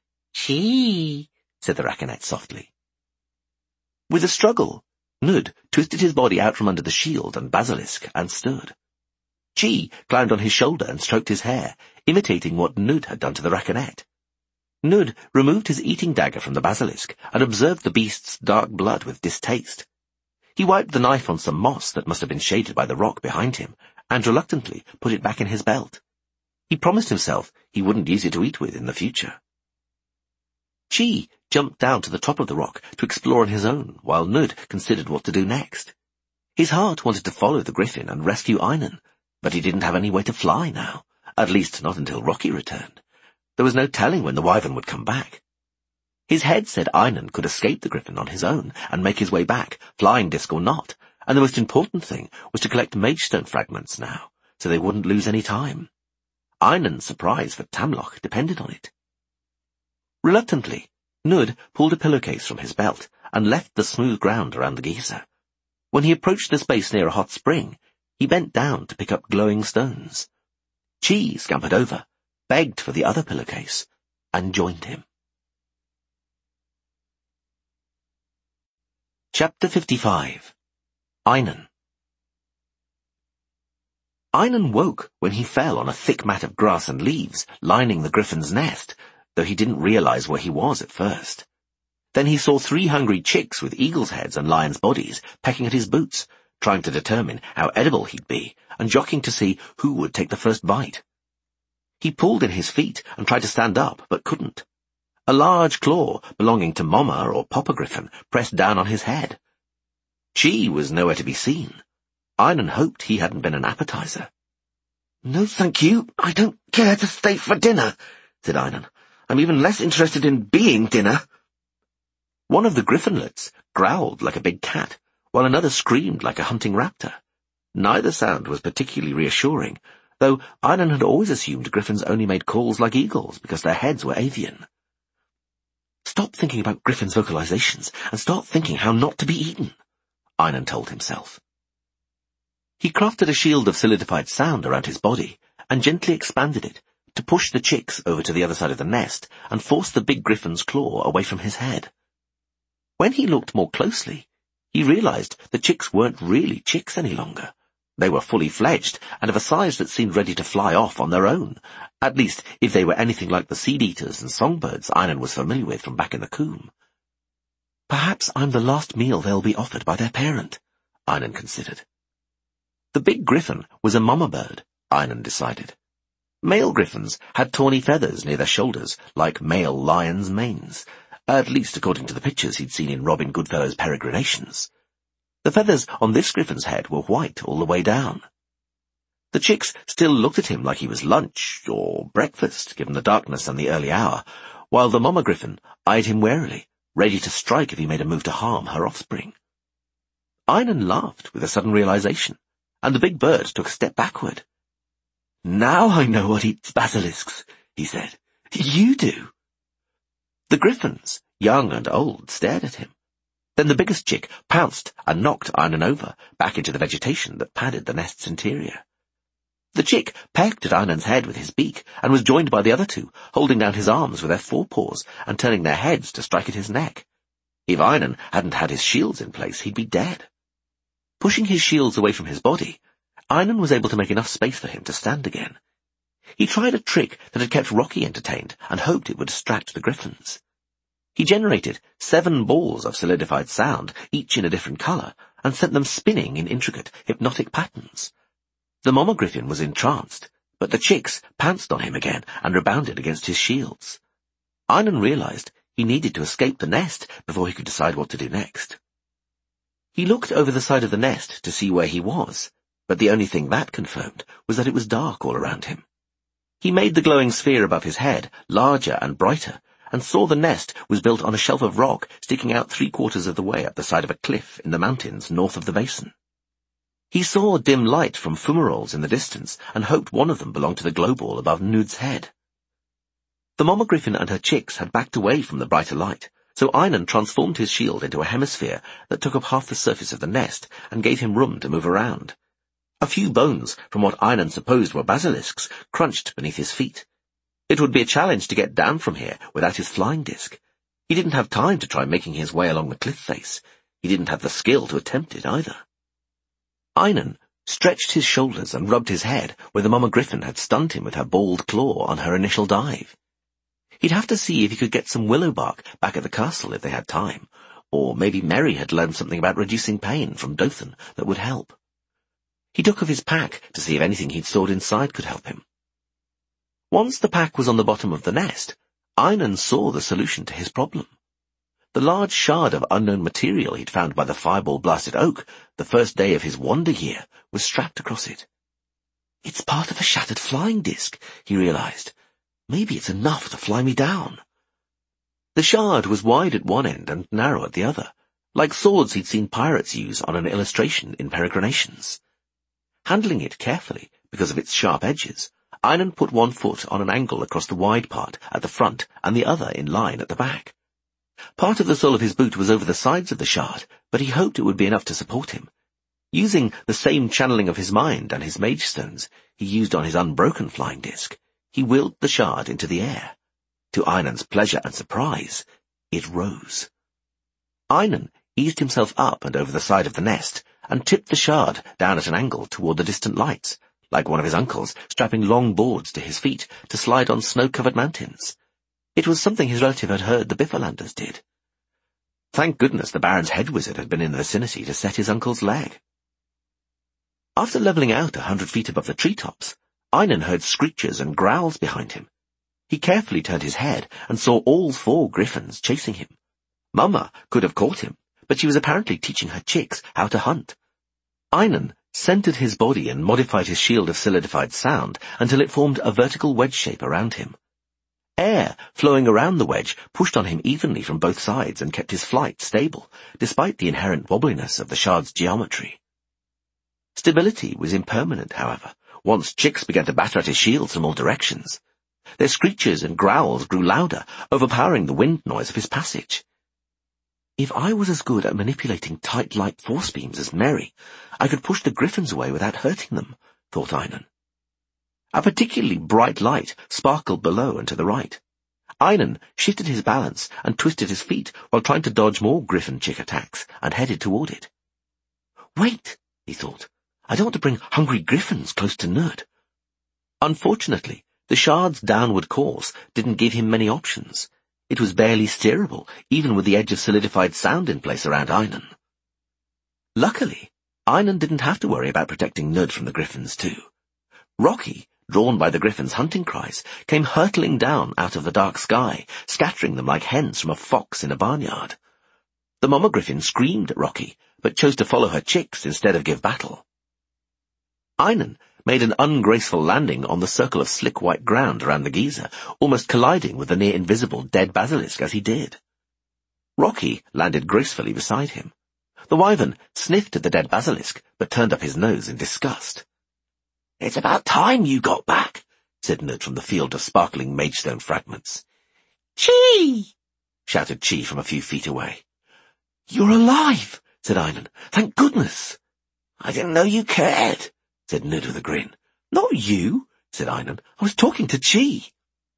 "Chi," said the Racconet softly. With a struggle, Nud twisted his body out from under the shield and basilisk and stood. Chi climbed on his shoulder and stroked his hair, imitating what Nud had done to the Racconet. Nud removed his eating dagger from the basilisk and observed the beast's dark blood with distaste. He wiped the knife on some moss that must have been shaded by the rock behind him, and reluctantly put it back in his belt. He promised himself he wouldn't use it to eat with in the future. Chi jumped down to the top of the rock to explore on his own, while Nud considered what to do next. His heart wanted to follow the griffin and rescue Einan, but he didn't have any way to fly now, at least not until Rocky returned. There was no telling when the wyvern would come back. His head said Einan could escape the griffin on his own and make his way back, flying disc or not, and the most important thing was to collect magestone fragments now, so they wouldn't lose any time. Einan's surprise for Tamloch depended on it. Reluctantly, Nud pulled a pillowcase from his belt and left the smooth ground around the geyser. When he approached the space near a hot spring, he bent down to pick up glowing stones. Chi scampered over, begged for the other pillowcase, and joined him. Chapter fifty-five. Einan. Einan woke when he fell on a thick mat of grass and leaves lining the griffin's nest, though he didn't realize where he was at first. Then he saw three hungry chicks with eagles' heads and lions' bodies pecking at his boots, trying to determine how edible he'd be, and jockeying to see who would take the first bite. He pulled in his feet and tried to stand up, but couldn't. A large claw belonging to Mama or Papa Griffin pressed down on his head. Chi was nowhere to be seen. Einan hoped he hadn't been an appetizer. "No, thank you. I don't care to stay for dinner," said Einan. "I'm even less interested in being dinner." One of the griffinlets growled like a big cat, while another screamed like a hunting raptor. Neither sound was particularly reassuring, though Einan had always assumed griffins only made calls like eagles because their heads were avian. "Stop thinking about Griffin's vocalizations and start thinking how not to be eaten," Einan told himself. He crafted a shield of solidified sound around his body and gently expanded it, to push the chicks over to the other side of the nest and force the big griffin's claw away from his head. When he looked more closely, he realized the chicks weren't really chicks any longer. They were fully fledged and of a size that seemed ready to fly off on their own, at least if they were anything like the seed-eaters and songbirds Einan was familiar with from back in the coombe. Perhaps I'm the last meal they'll be offered by their parent, Einan considered. The big griffin was a mama bird, Einan decided. Male griffins had tawny feathers near their shoulders, like male lions' manes, at least according to the pictures he'd seen in Robin Goodfellow's Peregrinations. The feathers on this griffin's head were white all the way down. The chicks still looked at him like he was lunch, or breakfast, given the darkness and the early hour, while the mama griffin eyed him warily, ready to strike if he made a move to harm her offspring. Einan laughed with a sudden realization, and the big bird took a step backward. "Now I know what eats basilisks," he said. "You do." The griffins, young and old, stared at him. Then the biggest chick pounced and knocked Einan over, back into the vegetation that padded the nest's interior. The chick pecked at Einan's head with his beak, and was joined by the other two, holding down his arms with their forepaws and turning their heads to strike at his neck. If Einan hadn't had his shields in place, he'd be dead. Pushing his shields away from his body, Einan was able to make enough space for him to stand again. He tried a trick that had kept Rocky entertained and hoped it would distract the griffins. He generated seven balls of solidified sound, each in a different colour, and sent them spinning in intricate, hypnotic patterns. The mama griffin was entranced, but the chicks pounced on him again and rebounded against his shields. Einan realized he needed to escape the nest before he could decide what to do next. He looked over the side of the nest to see where he was, but the only thing that confirmed was that it was dark all around him. He made the glowing sphere above his head larger and brighter, and saw the nest was built on a shelf of rock sticking out three-quarters of the way up the side of a cliff in the mountains north of the basin. He saw dim light from fumaroles in the distance and hoped one of them belonged to the glow ball above Nud's head. The mama griffin and her chicks had backed away from the brighter light, so Einan transformed his shield into a hemisphere that took up half the surface of the nest and gave him room to move around. A few bones from what Einan supposed were basilisks crunched beneath his feet. It would be a challenge to get down from here without his flying disc. He didn't have time to try making his way along the cliff face. He didn't have the skill to attempt it either. Einan stretched his shoulders and rubbed his head where the mama griffin had stunned him with her bald claw on her initial dive. He'd have to see if he could get some willow bark back at the castle if they had time, or maybe Merry had learned something about reducing pain from Dothan that would help. He took off his pack to see if anything he'd stored inside could help him. Once the pack was on the bottom of the nest, Einan saw the solution to his problem. The large shard of unknown material he'd found by the fireball-blasted oak the first day of his wander year was strapped across it. It's part of a shattered flying disc, he realized. Maybe it's enough to fly me down. The shard was wide at one end and narrow at the other, like swords he'd seen pirates use on an illustration in Peregrinations. Handling it carefully because of its sharp edges, Einan put one foot on an angle across the wide part at the front and the other in line at the back. Part of the sole of his boot was over the sides of the shard, but he hoped it would be enough to support him. Using the same channeling of his mind and his mage stones he used on his unbroken flying disc, he willed the shard into the air. To Einan's pleasure and surprise, it rose. Einan eased himself up and over the side of the nest and tipped the shard down at an angle toward the distant lights, like one of his uncles strapping long boards to his feet to slide on snow-covered mountains. It was something his relative had heard the Biffalanders did. Thank goodness the Baron's head wizard had been in the vicinity to set his uncle's leg. After levelling out a hundred feet above the treetops, Einan heard screeches and growls behind him. He carefully turned his head and saw all four griffins chasing him. Mama could have caught him, but she was apparently teaching her chicks how to hunt. Einan centered his body and modified his shield of solidified sound until it formed a vertical wedge shape around him. Air flowing around the wedge pushed on him evenly from both sides and kept his flight stable, despite the inherent wobbliness of the shard's geometry. Stability was impermanent, however, once chicks began to batter at his shields from all directions. Their screeches and growls grew louder, overpowering the wind noise of his passage. If I was as good at manipulating tight light force beams as Merry, I could push the griffins away without hurting them, thought Einan. A particularly bright light sparkled below and to the right. Einan shifted his balance and twisted his feet while trying to dodge more griffin chick attacks and headed toward it. Wait, he thought. I don't want to bring hungry griffins close to Nud. Unfortunately, the shard's downward course didn't give him many options. It was barely steerable, even with the edge of solidified sound in place around Einan. Luckily, Einan didn't have to worry about protecting Nud from the griffins too. Rocky, drawn by the griffins' hunting cries, came hurtling down out of the dark sky, scattering them like hens from a fox in a barnyard. The mama griffin screamed at Rocky, but chose to follow her chicks instead of give battle. Einan made an ungraceful landing on the circle of slick white ground around the geyser, almost colliding with the near-invisible dead basilisk as he did. Rocky landed gracefully beside him. The wyvern sniffed at the dead basilisk, but turned up his nose in disgust. "It's about time you got back," said Nud from the field of sparkling magestone fragments. "Chee!" shouted Chee from a few feet away. "You're alive," said Einan. "Thank goodness." "I didn't know you cared," said Nud with a grin. "Not you," said Einan. "I was talking to Chee."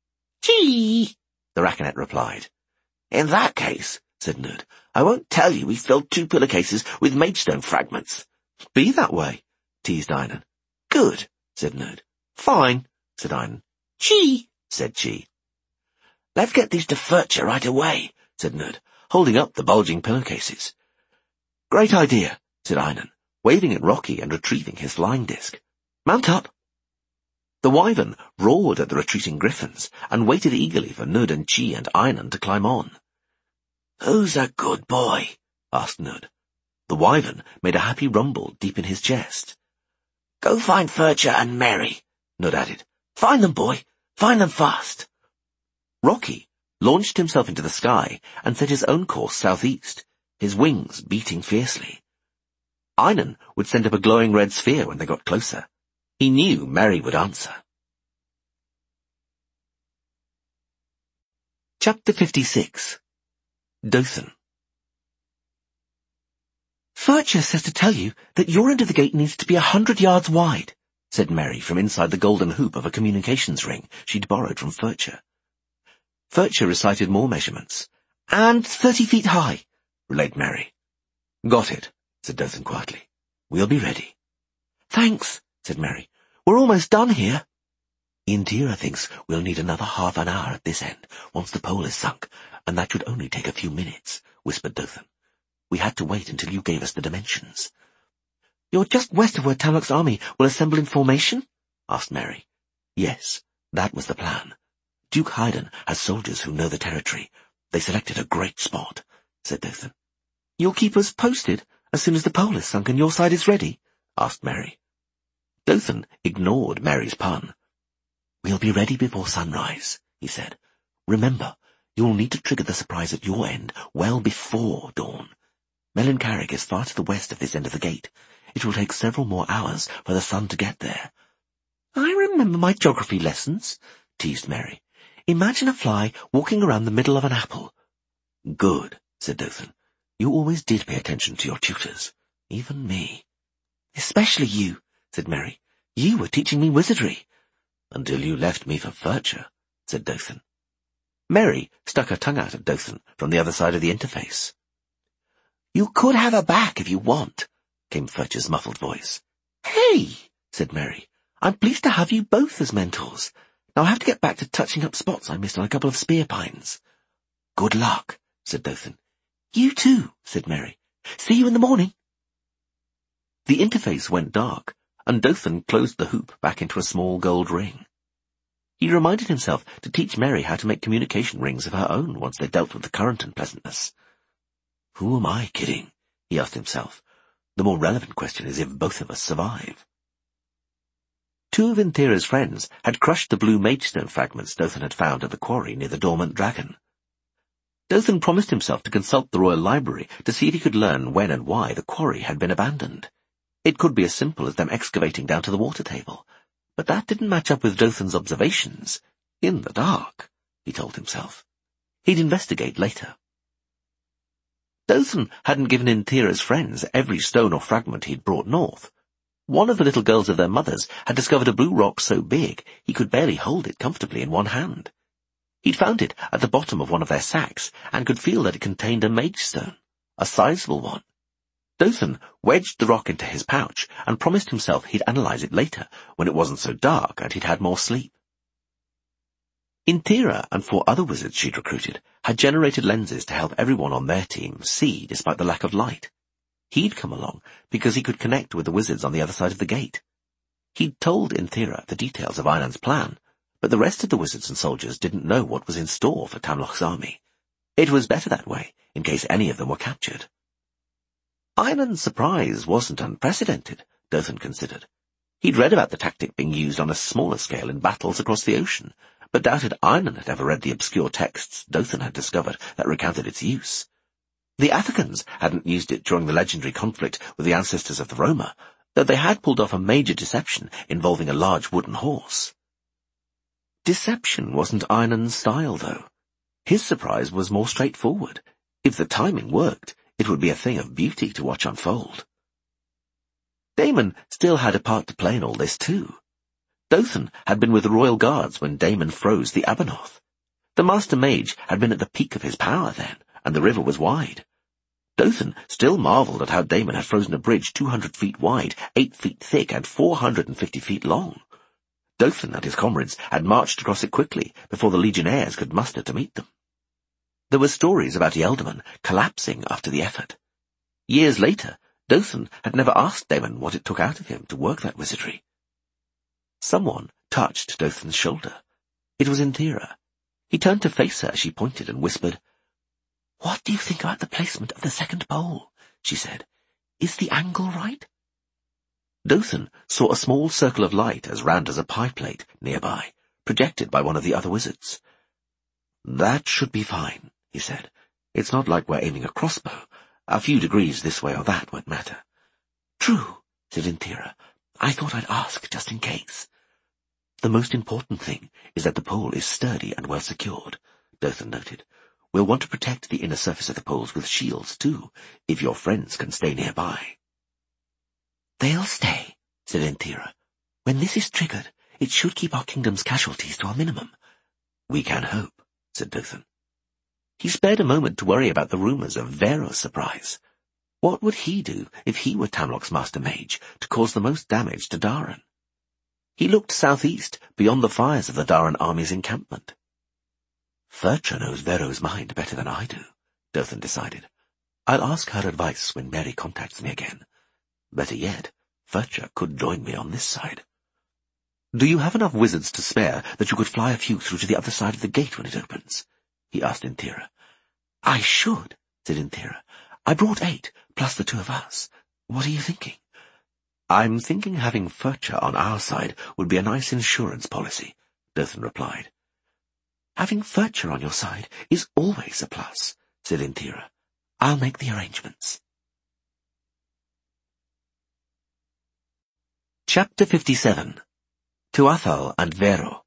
"Chee," the Racconet replied. "In that case," said Nud, "I won't tell you we filled two pillowcases with magestone fragments." "Be that way," teased Einan. "Good," said Nud. "Fine," said Einan. "Chee," said Chee. "Let's get these to Furcher right away," said Nud, holding up the bulging pillowcases. "Great idea," said Einan, waving at Rocky and retrieving his flying disc. "Mount up." The wyvern roared at the retreating griffins and waited eagerly for Nud and Chee and Einan to climb on. "Who's a good boy?" asked Nud. The wyvern made a happy rumble deep in his chest. "Go find Furcher and Mary," Nud added. "Find them, boy. Find them fast." Rocky launched himself into the sky and set his own course southeast, his wings beating fiercely. Einan would send up a glowing red sphere when they got closer. He knew Mary would answer. Chapter fifty-six. Dothan. "Furcher says to tell you that your end of the gate needs to be a hundred yards wide," said Mary from inside the golden hoop of a communications ring she'd borrowed from Furcher. Furcher recited more measurements. "And thirty feet high," relayed Mary. "Got it," said Dothan quietly. "We'll be ready." "Thanks," said Mary. "We're almost done here." "Intira thinks we'll need another half an hour at this end, once the pole is sunk, and that should only take a few minutes," whispered Dothan. "We had to wait until you gave us the dimensions." "You're just west of where Tamloc's army will assemble in formation?" asked Mary. "Yes, that was the plan. Duke Haiden has soldiers who know the territory. They selected a great spot," said Dothan. "You'll keep us posted as soon as the pole is sunk and your side is ready?" asked Mary. Dothan ignored Mary's pun. "We'll be ready before sunrise," he said. "Remember, you'll need to trigger the surprise at your end well before dawn. Melin Carrig is far to the west of this end of the gate. It will take several more hours for the sun to get there." "I remember my geography lessons," teased Mary. "Imagine a fly walking around the middle of an apple." "Good," said Dothan. "You always did pay attention to your tutors. Even me." "Especially you," said Mary. "You were teaching me wizardry." "Until you left me for Furcher," said Dothan. Mary stuck her tongue out at Dothan from the other side of the interface. "You could have her back if you want," came Furcher's muffled voice. "Hey," said Mary. "I'm pleased to have you both as mentors. Now I have to get back to touching up spots I missed on a couple of spear pines." "Good luck," said Dothan. "You too," said Mary. "See you in the morning." The interface went dark, and Dothan closed the hoop back into a small gold ring. He reminded himself to teach Mary how to make communication rings of her own once they dealt with the current unpleasantness. "Who am I kidding?" he asked himself. "The more relevant question is if both of us survive." Two of Intira's friends had crushed the blue magestone fragments Dothan had found at the quarry near the Dormant Dragon. Dothan promised himself to consult the Royal Library to see if he could learn when and why the quarry had been abandoned. It could be as simple as them excavating down to the water table, but that didn't match up with Dothan's observations. In the dark, he told himself. He'd investigate later. Dothan hadn't given Intira's friends every stone or fragment he'd brought north. One of the little girls of their mothers had discovered a blue rock so big he could barely hold it comfortably in one hand. He'd found it at the bottom of one of their sacks and could feel that it contained a mage stone, a sizable one. Dothan wedged the rock into his pouch and promised himself he'd analyze it later when it wasn't so dark and he'd had more sleep. Intira and four other wizards she'd recruited had generated lenses to help everyone on their team see despite the lack of light. He'd come along because he could connect with the wizards on the other side of the gate. He'd told Intira the details of Einar's plan, but the rest of the wizards and soldiers didn't know what was in store for Tamloch's army. It was better that way, in case any of them were captured. Einar's surprise wasn't unprecedented, Dothan considered. He'd read about the tactic being used on a smaller scale in battles across the ocean, but doubted Einar had ever read the obscure texts Dothan had discovered that recounted its use. The Athacans hadn't used it during the legendary conflict with the ancestors of the Roma, though they had pulled off a major deception involving a large wooden horse. Deception wasn't Einar's style, though. His surprise was more straightforward. If the timing worked, it would be a thing of beauty to watch unfold. Damon still had a part to play in all this, too. Dothan had been with the Royal Guards when Damon froze the Abernorth. The Master Mage had been at the peak of his power then, and the river was wide. Dothan still marvelled at how Damon had frozen a bridge two hundred feet wide, eight feet thick, and four hundred and fifty feet long. Dothan and his comrades had marched across it quickly before the Legionnaires could muster to meet them. There were stories about Ealdorman collapsing after the effort. Years later, Dothan had never asked Damon what it took out of him to work that wizardry. Someone touched Dothan's shoulder. It was Intira. He turned to face her as she pointed and whispered, "What do you think about the placement of the second pole?" she said. "Is the angle right?" Dothan saw a small circle of light as round as a pie plate nearby, projected by one of the other wizards. "That should be fine," he said. "It's not like we're aiming a crossbow. A few degrees this way or that won't matter." "True," said Intira. "I thought I'd ask just in case." "The most important thing is that the pole is sturdy and well secured," Dothan noted. "We'll want to protect the inner surface of the poles with shields, too, if your friends can stay nearby." "They'll stay," said Intira. "When this is triggered, it should keep our kingdom's casualties to a minimum." "We can hope," said Dothan. He spared a moment to worry about the rumours of Vero's surprise. What would he do if he were Tamloch's Master Mage to cause the most damage to Dharan? He looked southeast, beyond the fires of the Dharan army's encampment. "Furcha knows Vero's mind better than I do," Dothan decided. "I'll ask her advice when Mary contacts me again. Better yet, Furcha could join me on this side." "Do you have enough wizards to spare that you could fly a few through to the other side of the gate when it opens?" he asked Intira. "I should," said Intira. "I brought eight, plus the two of us. What are you thinking?" "I'm thinking having Furcha on our side would be a nice insurance policy," Dothan replied. "Having Furcha on your side is always a plus," said Intira. "I'll make the arrangements." Chapter fifty-seven. Tuathal and Vero.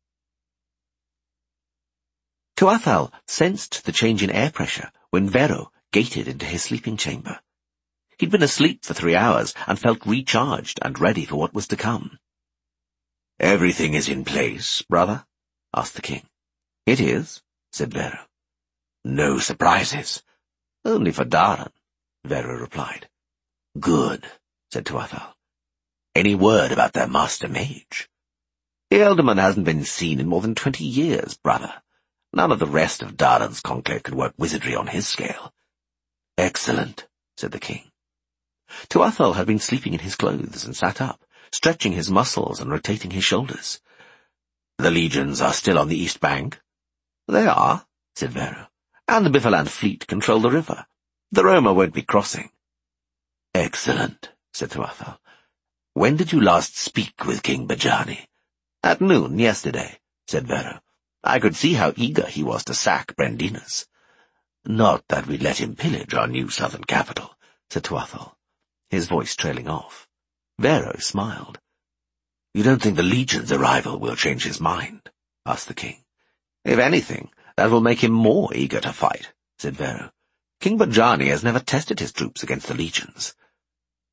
Tuathal sensed the change in air pressure when Vero gated into his sleeping chamber. He'd been asleep for three hours and felt recharged and ready for what was to come. "Everything is in place, brother?" asked the king. "It is," said Vero. "No surprises?" "Only for Dharan," Vero replied. "Good," said Tuathal. "Any word about their Master Mage?" "Ealdorman hasn't been seen in more than twenty years, brother. None of the rest of Dharan's conclave could work wizardry on his scale." "Excellent," said the king. Tuathal had been sleeping in his clothes and sat up, stretching his muscles and rotating his shoulders. "The legions are still on the east bank?" "They are," said Vero, "and the Biffaland fleet control the river. The Roma won't be crossing." "Excellent," said Tuathal. "When did you last speak with King Bajani?" "At noon yesterday," said Vero. "I could see how eager he was to sack Brandinas." "Not that we'd let him pillage our new southern capital," said Tuathal, his voice trailing off. Vero smiled. "You don't think the Legion's arrival will change his mind?" asked the king. "If anything, that will make him more eager to fight," said Vero. "King Bajani has never tested his troops against the Legions."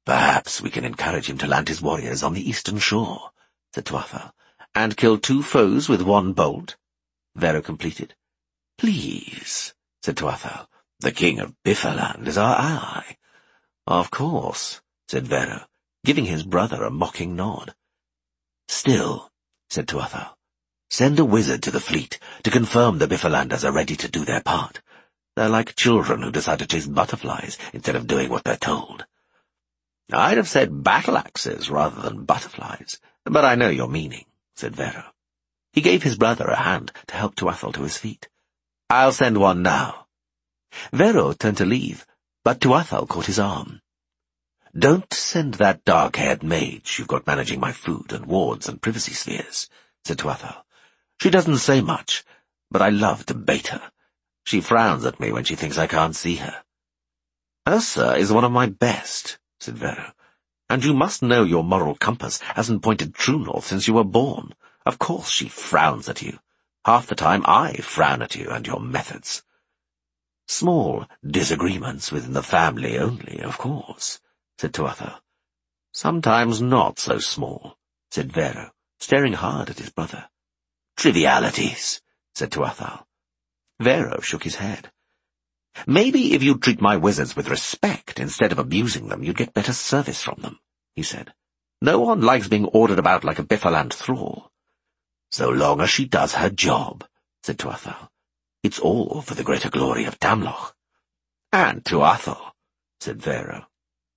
Perhaps we can encourage him to land his warriors on the eastern shore, said Tuathal. And kill two foes with one bolt, Vero completed. Please, said Tuathal. The king of Biffaland is our ally. Of course, said Vero, giving his brother a mocking nod. Still, said Tuathal, send a wizard to the fleet to confirm the Biffalanders are ready to do their part. They're like children who decide to chase butterflies instead of doing what they're told. I'd have said battle axes rather than butterflies, but I know your meaning, said Vero. He gave his brother a hand to help Tuathal to his feet. I'll send one now. Vero turned to leave, but Tuathal caught his arm. Don't send that dark-haired mage you've got managing my food and wards and privacy spheres, said Tuathal. She doesn't say much, but I love to bait her. She frowns at me when she thinks I can't see her. Ursa is one of my best, said Vero, and you must know your moral compass hasn't pointed true north since you were born. Of course she frowns at you. Half the time I frown at you and your methods. Small disagreements within the family only, of course, said Tuathal. Sometimes not so small, said Vero, staring hard at his brother. Trivialities, said Tuathal. Vero shook his head. Maybe if you'd treat my wizards with respect instead of abusing them, you'd get better service from them, he said. No one likes being ordered about like a Biffaland thrall. So long as she does her job, said Tuathal. It's all for the greater glory of Damloch. And Tuathal, said Vero.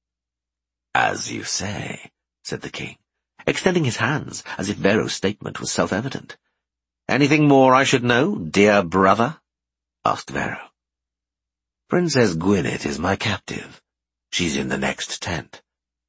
As you say, said the king, extending his hands as if Vero's statement was self-evident. Anything more I should know, dear brother? Asked Vero. Princess Gwyneth is my captive. She's in the next tent.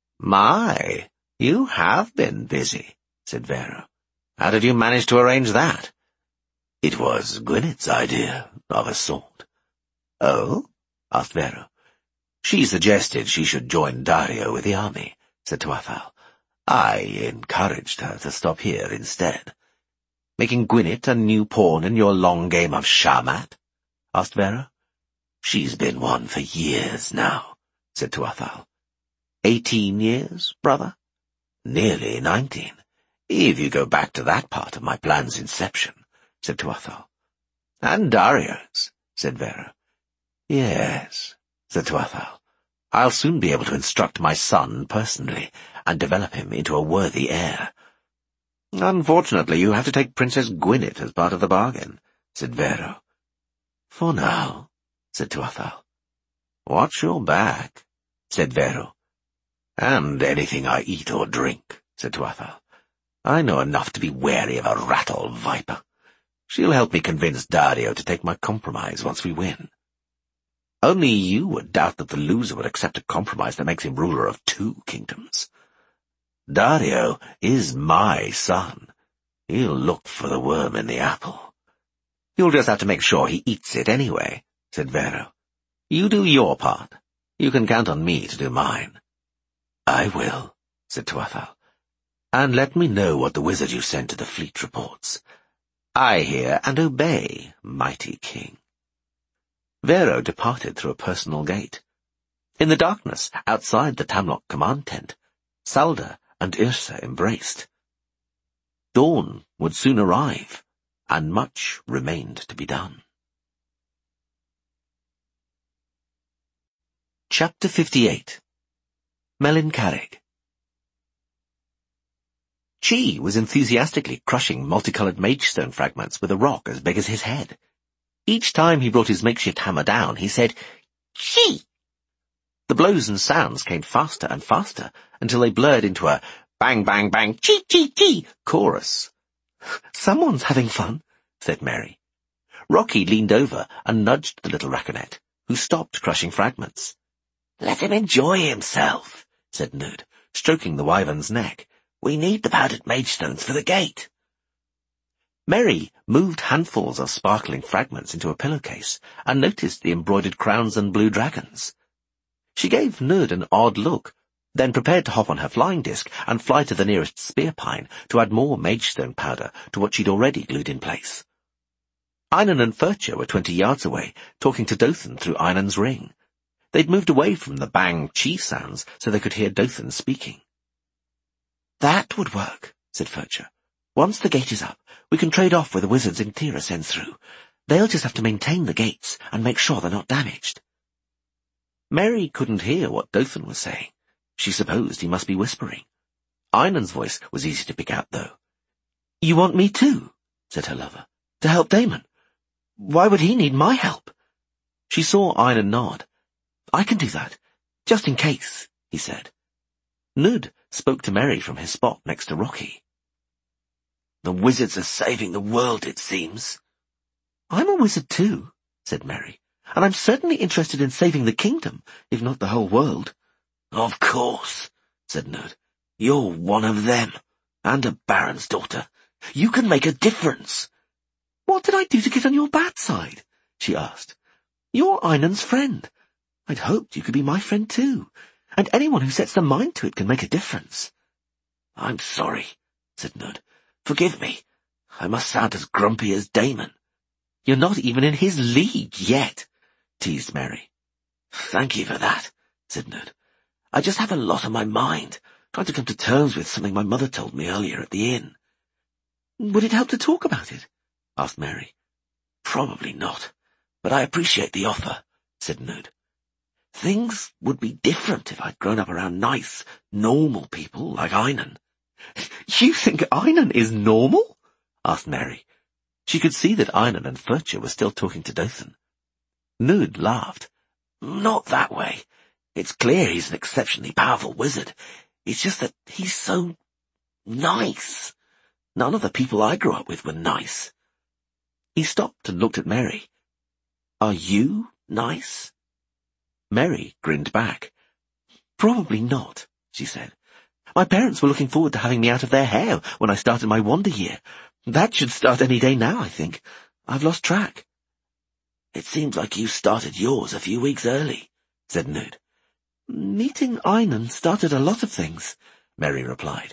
My, you have been busy, said Vero. How did you manage to arrange that? It was Gwyneth's idea, of a sort. Oh? Asked Vero. She suggested she should join Dario with the army, said Tuathal. I encouraged her to stop here instead. Making Gwyneth a new pawn in your long game of Shamat? Asked Vero. She's been one for years now, said Tuathal. Eighteen years, brother? Nearly nineteen, if you go back to that part of my plan's inception, said Tuathal. And Dario's, said Vero. Yes, said Tuathal. I'll soon be able to instruct my son personally and develop him into a worthy heir. Unfortunately, you have to take Princess Gwyneth as part of the bargain, said Vero. For now, said Tuathal. Watch your back, said Vero. And anything I eat or drink, said Tuathal. I know enough to be wary of a rattle viper. She'll help me convince Dario to take my compromise once we win. Only you would doubt that the loser would accept a compromise that makes him ruler of two kingdoms. Dario is my son. He'll look for the worm in the apple. You'll just have to make sure he eats it anyway, said Vero. You do your part. You can count on me to do mine. I will, said Tuathal. And let me know what the wizard you sent to the fleet reports. I hear and obey, mighty king. Vero departed through a personal gate. In the darkness outside the Tamlock command tent, Salda and Yrsa embraced. Dawn would soon arrive, and much remained to be done. Chapter fifty-eight. Melin Carrig. Chi was enthusiastically crushing multicolored magestone fragments with a rock as big as his head. Each time he brought his makeshift hammer down, he said, Chi! The blows and sounds came faster and faster until they blurred into a bang, bang, bang, chi, chi, chi chorus. Someone's having fun, said Mary. Rocky leaned over and nudged the little racconet, who stopped crushing fragments. Let him enjoy himself, said Nud, stroking the wyvern's neck. We need the powdered magestones for the gate. Mary moved handfuls of sparkling fragments into a pillowcase and noticed the embroidered crowns and blue dragons. She gave Nud an odd look, then prepared to hop on her flying disc and fly to the nearest spear pine to add more magestone powder to what she'd already glued in place. Einan and Furcher were twenty yards away, talking to Dothan through Einan's ring. They'd moved away from the bang chi sounds so they could hear Dothan speaking. "That would work," said Furcher. "Once the gate is up, we can trade off with the wizards Intira sends through. They'll just have to maintain the gates and make sure they're not damaged." Mary couldn't hear what Dothan was saying. She supposed he must be whispering. Einan's voice was easy to pick out, though. "You want me too," said her lover, "to help Damon? Why would he need my help?" She saw Einan nod. "I can do that, just in case," he said. Nud spoke to Mary from his spot next to Rocky. "The wizards are saving the world, it seems." "I'm a wizard too," said Mary, "and I'm certainly interested in saving the kingdom, if not the whole world." "Of course," said Nud. "You're one of them, and a baron's daughter. You can make a difference." "What did I do to get on your bad side?" she asked. "You're Einan's friend. I'd hoped you could be my friend too, and anyone who sets their mind to it can make a difference." "I'm sorry," said Nud. "Forgive me. I must sound as grumpy as Damon." "You're not even in his league yet," teased Mary. "Thank you for that," said Nud. "I just have a lot on my mind, trying to come to terms with something my mother told me earlier at the inn." "Would it help to talk about it?" asked Mary. "Probably not, but I appreciate the offer," said Nud. "Things would be different if I'd grown up around nice, normal people like Einan." "You think Einan is normal?" asked Mary. She could see that Einan and Furcher were still talking to Dothan. Nud laughed. "Not that way. It's clear he's an exceptionally powerful wizard. It's just that he's so nice. None of the people I grew up with were nice." He stopped and looked at Mary. "Are you nice?" Mary grinned back. "Probably not," she said. "My parents were looking forward to having me out of their hair when I started my wonder year. That should start any day now, I think. I've lost track." "It seems like you started yours a few weeks early," said Nud. "Meeting Einan started a lot of things," Mary replied.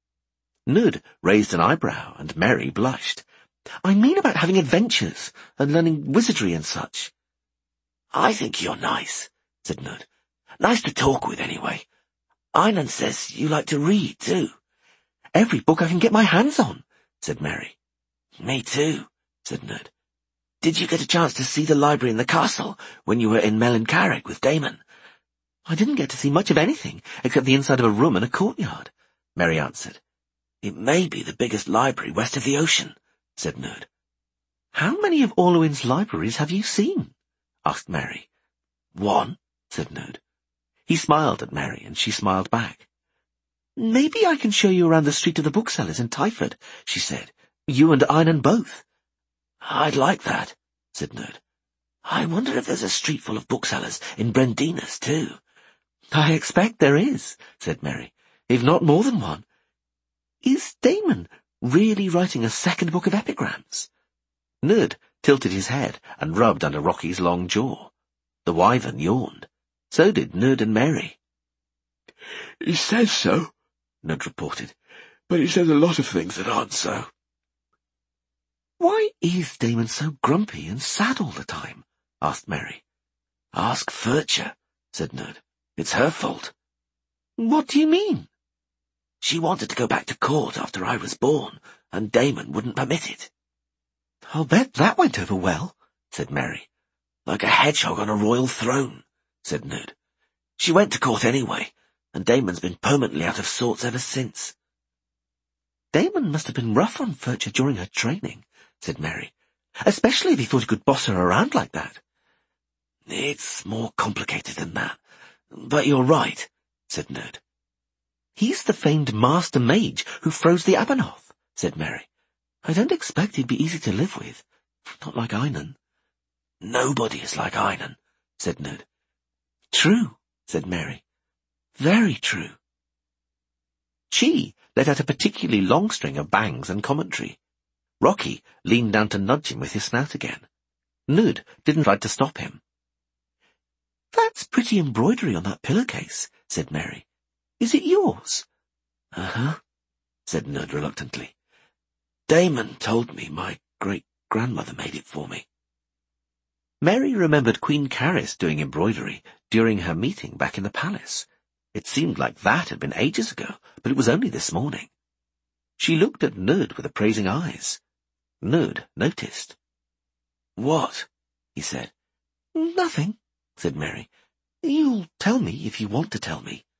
Nud raised an eyebrow, and Mary blushed. "I mean about having adventures and learning wizardry and such." "I think you're nice," said Nud. "Nice to talk with, anyway. Einan says you like to read, too." "Every book I can get my hands on," said Mary. "Me too," said Nud. "Did you get a chance to see the library in the castle when you were in Melin Carrig with Damon?" "I didn't get to see much of anything except the inside of a room and a courtyard," Mary answered. "It may be the biggest library west of the ocean," said Nud. "How many of Orluin's libraries have you seen?" asked Mary. "One," said Nud. He smiled at Mary, and she smiled back. "Maybe I can show you around the street of the booksellers in Tyford," she said. "You and Einan both." "I'd like that," said Nud. "I wonder if there's a street full of booksellers in Brendinus, too." "I expect there is," said Mary, "if not more than one. Is Damon really writing a second book of epigrams?" Nud tilted his head and rubbed under Rocky's long jaw. The wyvern yawned. So did Nud and Mary. "He says so," Nud reported, "but he says a lot of things that aren't so." "Why is Damon so grumpy and sad all the time?" asked Mary. "Ask Furcher," said Nud. "It's her fault." "What do you mean?" "She wanted to go back to court after I was born, and Damon wouldn't permit it." "I'll bet that went over well," said Mary. "Like a hedgehog on a royal throne," said Nud. "She went to court anyway, and Damon's been permanently out of sorts ever since." "Damon must have been rough on Furcher during her training," said Mary, "especially if he thought he could boss her around like that." "It's more complicated than that. But you're right," said Nud. "He's the famed master mage who froze the Abanoth," said Mary. "I don't expect he'd be easy to live with. Not like Einan." "Nobody is like Einan," said Nud. "True," said Mary. "Very true." Chi let out a particularly long string of bangs and commentary. Rocky leaned down to nudge him with his snout again. Nud didn't try to stop him. "That's pretty embroidery on that pillowcase," said Mary. "Is it yours?" "Uh-huh," said Nud reluctantly. "Damon told me my great-grandmother made it for me." Mary remembered Queen Carys doing embroidery during her meeting back in the palace. It seemed like that had been ages ago, but it was only this morning. She looked at Nud with appraising eyes. Nud noticed. "What?" he said. "Nothing," said Mary. "You'll tell me if you want to tell me."